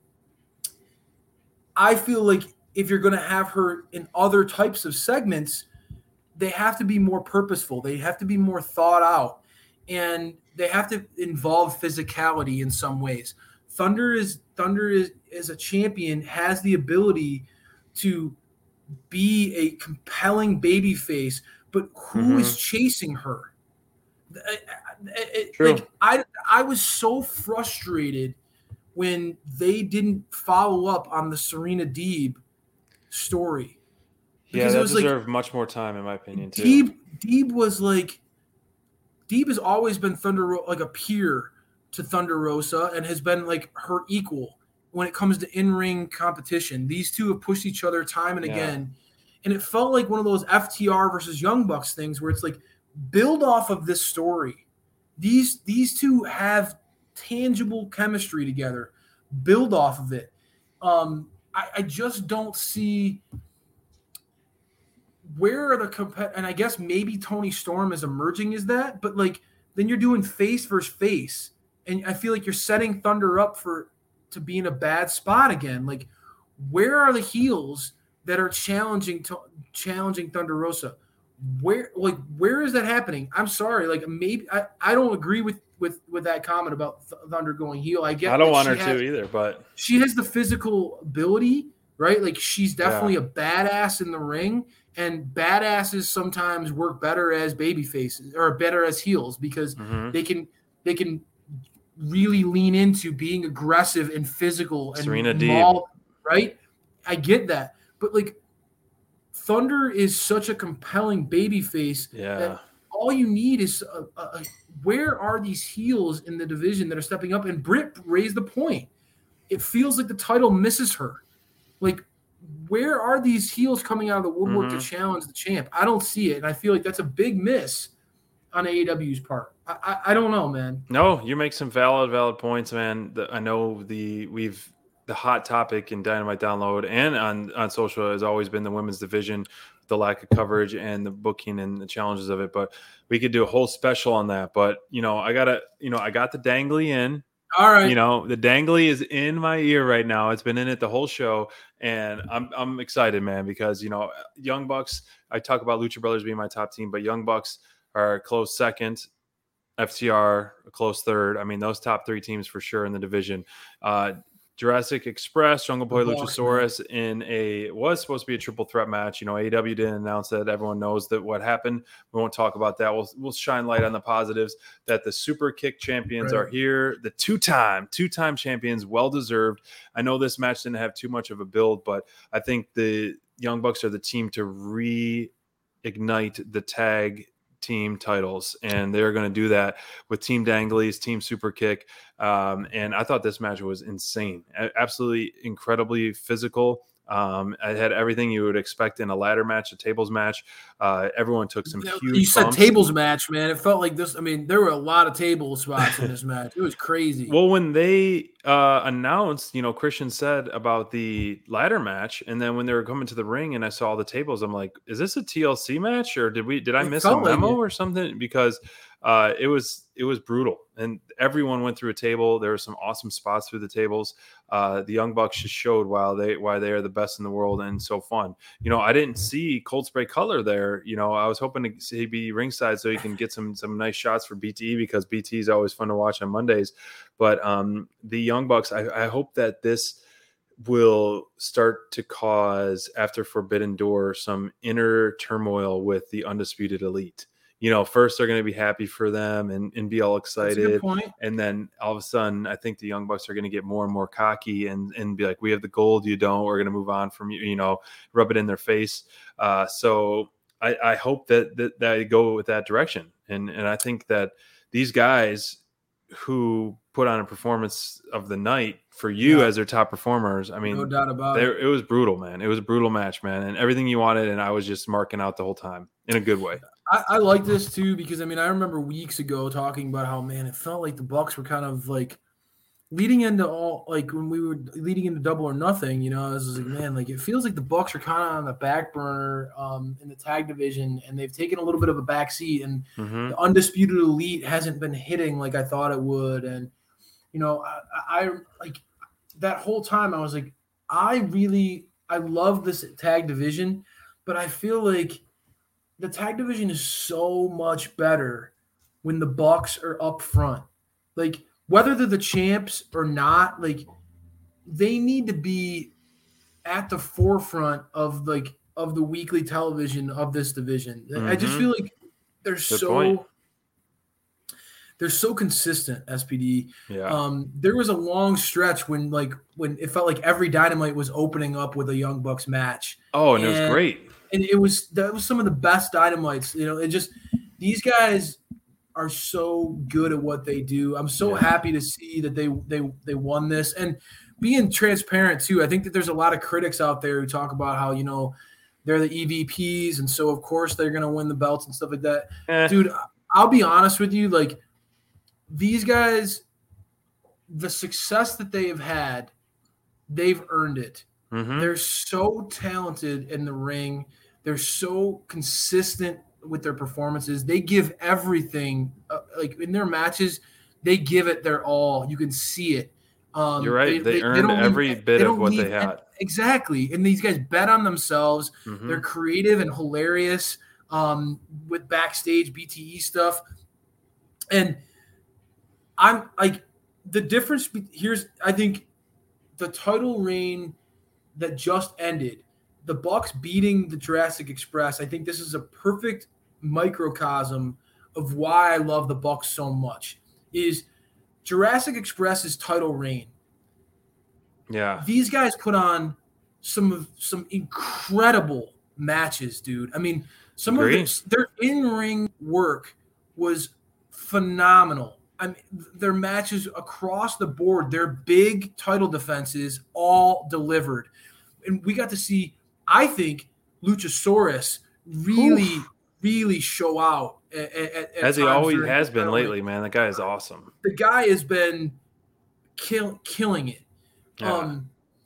I feel like if you're going to have her in other types of segments, they have to be more purposeful. They have to be more thought out, and they have to involve physicality in some ways. Thunder is Thunder is as a champion has the ability to be a compelling baby face, but who is Mhm. chasing her? I- I- I- True. Like I, I was so frustrated when they didn't follow up on the Serena Deeb story. Yeah, Because it that was like- deserved much more time, in my opinion, too. Deeb, Deeb was like, Deeb has always been Thunder Ro- like a peer to Thunder Rosa and has been like her equal when it comes to in-ring competition. These two have pushed each other time and Yeah. again, and it felt like one of those F T R versus Young Bucks things where it's like build off of this story. These these two have tangible chemistry together. Build off of it. Um, I, I just don't see. Where are the comp- and I guess maybe Tony Storm is emerging as that, but like then you're doing face versus face, and I feel like you're setting Thunder up for to be in a bad spot again. Like, where are the heels that are challenging to challenging Thunder Rosa? Where like where is that happening? I'm sorry, like maybe I, I don't agree with with with that comment about Th- Thunder going heel. I get I don't that want she her has- to either, but she has the physical ability, right? Like she's definitely a badass in the ring, and badasses sometimes work better as baby faces or better as heels because Mhm. they can they can really lean into being aggressive and physical and Serena Deeb. maul, right? I get that, but like Thunder is such a compelling baby face yeah. that all you need is a, a, a- where are these heels in the division that are stepping up? And Britt raised the point. It feels like the title misses her. Like, where are these heels coming out of the woodwork Mhm. to challenge the champ? I don't see it, and I feel like that's a big miss on A E W's part. I, I, I don't know, man. No, you make some valid, valid points, man. The, I know the we've the hot topic in Dynamite Download and on on social has always been the women's division, the lack of coverage and the booking and the challenges of it. But we could do a whole special on that. But you know, I gotta, you know, I got the dangly in. All right. You know, the dangly is in my ear right now. It's been in it the whole show, and I'm I'm excited, man, because you know, Young Bucks. I talk about Lucha Brothers being my top team, but Young Bucks are a close second. F T R a close third. I mean, those top three teams for sure in the division. Uh, Jurassic Express, Jungle Boy, The Bucks, Luchasaurus in a was supposed to be a triple threat match. You know, A E W didn't announce that. Everyone knows that what happened. We won't talk about that. We'll we'll shine light on the positives that the Super Kick champions Right. are here. The two-time, two-time champions, well deserved. I know this match didn't have too much of a build, but I think the Young Bucks are the team to reignite the tag team titles, and they're going to do that with Team Danglies, Team Super Kick. Um, and I thought this match was insane, A- absolutely incredibly physical. Um, I had everything you would expect in a ladder match, a tables match. Uh, everyone took some You huge said bumps. tables match, man. It felt like this. I mean, there were a lot of table spots in this match. It was crazy. Well, when they uh, announced, you know, Christian said about the ladder match, and then when they were coming to the ring and I saw all the tables, I'm like, is this a T L C match, or did we did I It miss a felt like memo it. or something? Because uh, it was it was brutal, and everyone went through a table. There were some awesome spots through the tables. Uh, the Young Bucks just showed why they why they are the best in the world and so fun. You know, I didn't see Cold Spray Color there. You know, I was hoping to see be ringside so he can get some some nice shots for B T E, because B T E is always fun to watch on Mondays. But um, the Young Bucks, I, I hope that this will start to cause, after Forbidden Door, some inner turmoil with the Undisputed Elite. you know, first they're going to be happy for them and, and be all That's a good excited. point. And then all of a sudden, I think the Young Bucks are going to get more and more cocky and, and be like, we have the gold, you don't, we're going to move on from you, you know, rub it in their face. Uh, so I, I hope that, that, that I go with that direction. And, and I think that these guys who put on a performance of the night for you Yeah. as their top performers, I mean, No doubt about they, it. it was brutal, man. It was a brutal match, man. And everything you wanted. And I was just marking out the whole time in a good way. I, I like this too because I mean I remember weeks ago talking about how man it felt like the Bucks were kind of like leading into all like when we were leading into Double or Nothing, you know, I was like man like it feels like the Bucks are kind of on the back burner um, in the tag division and they've taken a little bit of a back seat and Mm-hmm. the Undisputed Elite hasn't been hitting like I thought it would and you know I, I like that whole time I was like I really I love this tag division but I feel like the tag division is so much better when the Bucks are up front. Like whether they're the champs or not, like they need to be at the forefront of like of the weekly television of this division. I just Mhm. feel like they're Good so point. they're so consistent, S P D. Yeah. Um, there was a long stretch when like when it felt like every Dynamite was opening up with a Young Bucks match. oh, and it was and- great. And it was that was some of the best Dynamites. You know, it just these guys are so good at what they do. I'm so Yeah. happy to see that they they they won this and being transparent too. I think that there's a lot of critics out there who talk about how you know they're the E V Ps and so of course they're gonna win the belts and stuff like that. Eh, Dude, I'll be honest with you, like these guys, the success that they have had, they've earned it. mhm. They're so talented in the ring. They're so consistent with their performances. They give everything, uh, like in their matches, they give it their all. You can see it. Um, You're right. They, earned don't leave- every bit they of don't what leave they had. Exactly. And these guys bet on themselves. Mhm. They're creative and hilarious um, with backstage B T E stuff. And I'm like, the difference be- here's, I think, the title reign that just ended, the Bucks beating the Jurassic Express. I think this is a perfect microcosm of why I love the Bucks so much. Is Jurassic Express's title reign. Yeah. These guys put on some of some incredible matches, dude. I mean, some Agree. of their, their in-ring work was phenomenal. I mean, their matches across the board, their big title defenses all delivered. And we got to see, I think, Luchasaurus really, Oof. really show out. At, at, at As he times always during has the been title lately, reign. man. That guy is awesome. The guy has been kill, killing it. Yeah. Um,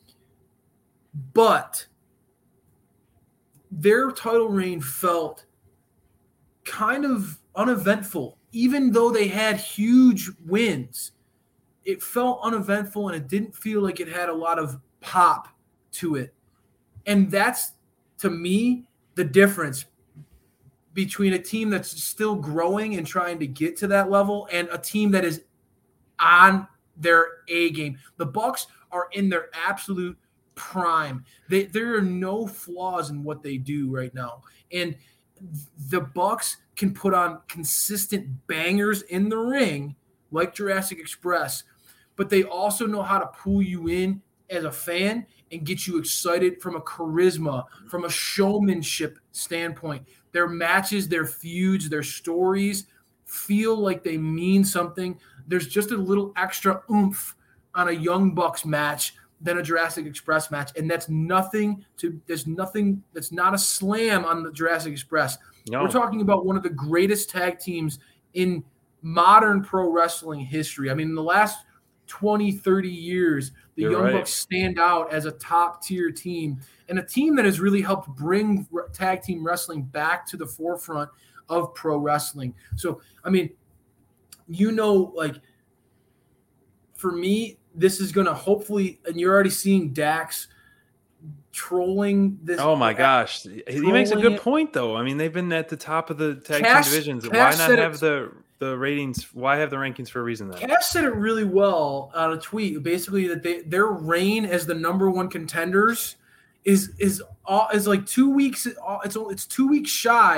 but their title reign felt kind of uneventful, even though they had huge wins. It felt uneventful and it didn't feel like it had a lot of pop to it. And that's, to me, the difference between a team that's still growing and trying to get to that level and a team that is on their A game. The Bucks are in their absolute prime. They, there are no flaws in what they do right now. And the Bucks can put on consistent bangers in the ring like Jurassic Express, but they also know how to pull you in as a fan and get you excited from a charisma, from a showmanship standpoint. Their matches, their feuds, their stories feel like they mean something. There's just a little extra oomph on a Young Bucks match than a Jurassic Express match, and that's nothing to. There's nothing. That's not a slam on the Jurassic Express. No. We're talking about one of the greatest tag teams in modern pro wrestling history. I mean, in the last twenty, thirty years, the You're Young right. Bucks stand out as a top-tier team and a team that has really helped bring r- tag team wrestling back to the forefront of pro wrestling. So, I mean, you know, like, for me, this is going to hopefully – and you're already seeing Dax trolling this. Oh my gosh, he makes a trolling good it. point though. I mean, they've been at the top of the tag Cass- team divisions. Cass Why not said have it- the the ratings? Why have the rankings for a reason then? Cass said it really well on a tweet, basically that they their reign as the number one contenders is is all is like two weeks. It's it's two weeks shy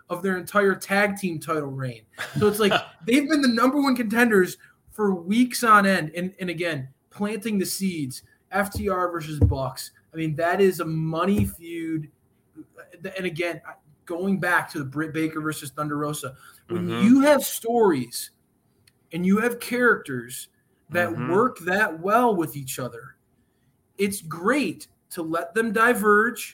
of their entire tag team title reign. So it's like they've been the number one contenders for weeks on end. And, and again, planting the seeds, F T R versus Bucks. I mean, that is a money feud. And again, going back to the Britt Baker versus Thunder Rosa, when Mm-hmm. you have stories and you have characters that Mhm. work that well with each other, it's great to let them diverge,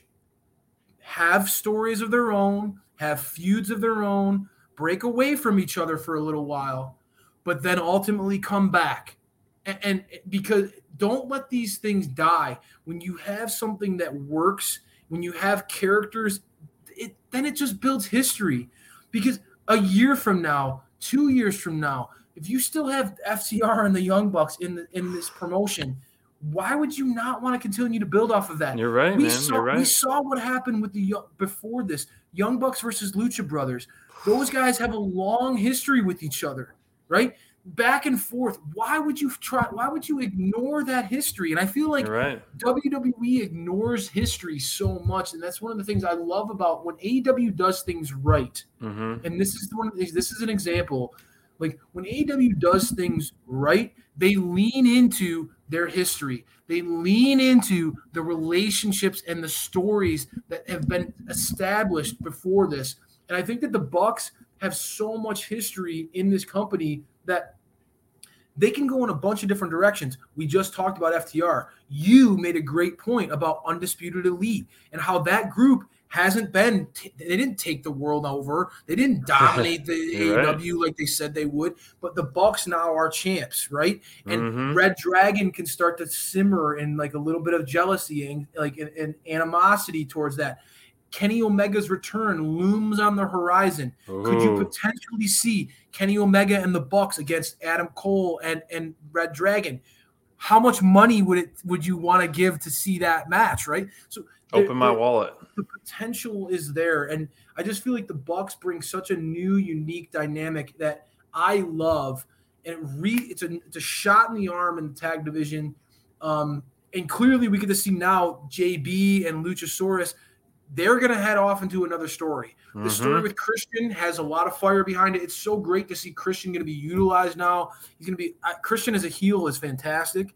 have stories of their own, have feuds of their own, break away from each other for a little while, but then ultimately come back. And, and because don't let these things die. When you have something that works, when you have characters, it then it just builds history. Because a year from now, two years from now, if you still have F T R and the Young Bucks in the, in this promotion, why would you not want to continue to build off of that? You're right, we man. Saw, You're right. We saw what happened with the Young- before this Young Bucks versus Lucha Brothers. Those guys have a long history with each other, right? Back and forth. Why would you try? Why would you ignore that history? And I feel like You're right. W W E ignores history so much, and that's one of the things I love about when A E W does things right. Mm-hmm. And this is one of these. This is an example. Like when A E W does things right, they lean into their history. They lean into the relationships and the stories that have been established before this. And I think that the Bucks have so much history in this company that they can go in a bunch of different directions. We just talked about F T R. You made a great point about Undisputed Elite and how that group hasn't been t- – they didn't take the world over. They didn't dominate the You're A E W like they said they would. But the Bucks now are champs, right? And Mhm. Red Dragon can start to simmer in like a little bit of jealousy and like an, an animosity towards that. Kenny Omega's return looms on the horizon. Could you Ooh. potentially see Kenny Omega and the Bucks against Adam Cole and, and Red Dragon? How much money would it would you want to give to see that match, right? So Open the, my the, wallet. the potential is there, and I just feel like the Bucks bring such a new, unique dynamic that I love, and it re, it's a it's a shot in the arm in the tag division, um, and clearly we get to see now J B and Luchasaurus. They're going to head off into another story. The story Mhm. with Christian has a lot of fire behind it. It's so great to see Christian going to be utilized now. He's going to be uh, Christian as a heel is fantastic,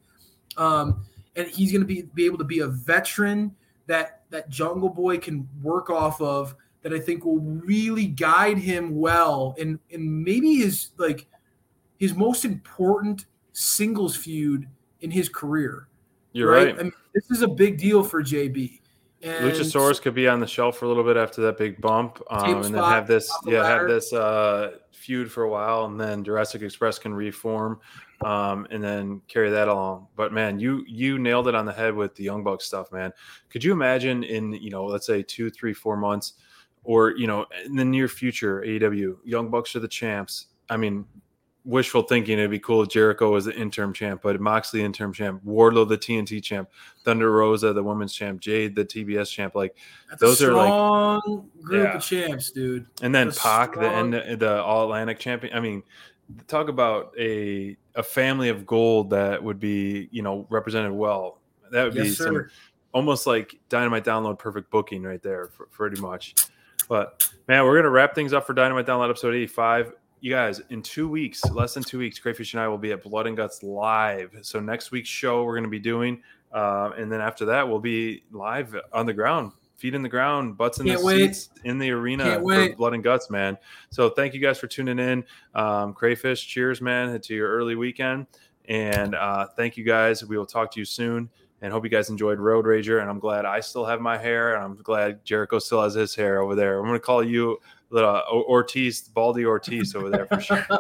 um, and he's going to be be able to be a veteran that that Jungle Boy can work off of. That I think will really guide him well, and and maybe his like his most important singles feud in his career. You're right. I mean, this is a big deal for J B. And Luchasaurus could be on the shelf for a little bit after that big bump, um, Table and then spot have this, off the yeah, have ladder. this uh, feud for a while, and then Jurassic Express can reform, um, and then carry that along. But man, you you nailed it on the head with the Young Bucks stuff, man. Could you imagine in you know let's say two, three, four months, or you know in the near future, A E W Young Bucks are the champs? I mean, wishful thinking, it'd be cool if Jericho was the interim champ, but Moxley interim champ, Wardlow the T N T champ, Thunder Rosa the women's champ, Jade the T B S champ. Like That's those a are like, strong group Yeah. of champs, dude. and then That's a Pac the strong- end, the All Atlantic champion. I mean, talk about a a family of gold that would be you know represented well. That would be Yes, some sir. almost like Dynamite Download perfect booking right there, for, pretty much. But man, we're gonna wrap things up for Dynamite Download episode eighty-five. You guys, in two weeks, less than two weeks, Crayfish and I will be at Blood and Guts live. So next week's show we're going to be doing, uh, and then after that we'll be live on the ground, feet in the ground, butts in Can't the wait. seats in the arena Can't for wait. Blood and Guts, man. So thank you guys for tuning in. Um, Crayfish, cheers, man, to your early weekend, and uh, thank you guys. We will talk to you soon. And hope you guys enjoyed Road Rager. And I'm glad I still have my hair, and I'm glad Jericho still has his hair over there. I'm going to call you uh, Ortiz, Baldy Ortiz over there for sure.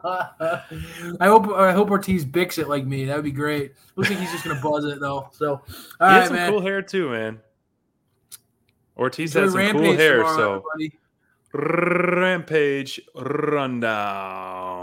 I hope I hope Ortiz bicks it like me. That would be great. Looks like he's just gonna buzz it though. So, all He right, had some man. cool hair too, man. Ortiz Enjoy had some cool Rampage hair. tomorrow, So everybody. Rampage rundown.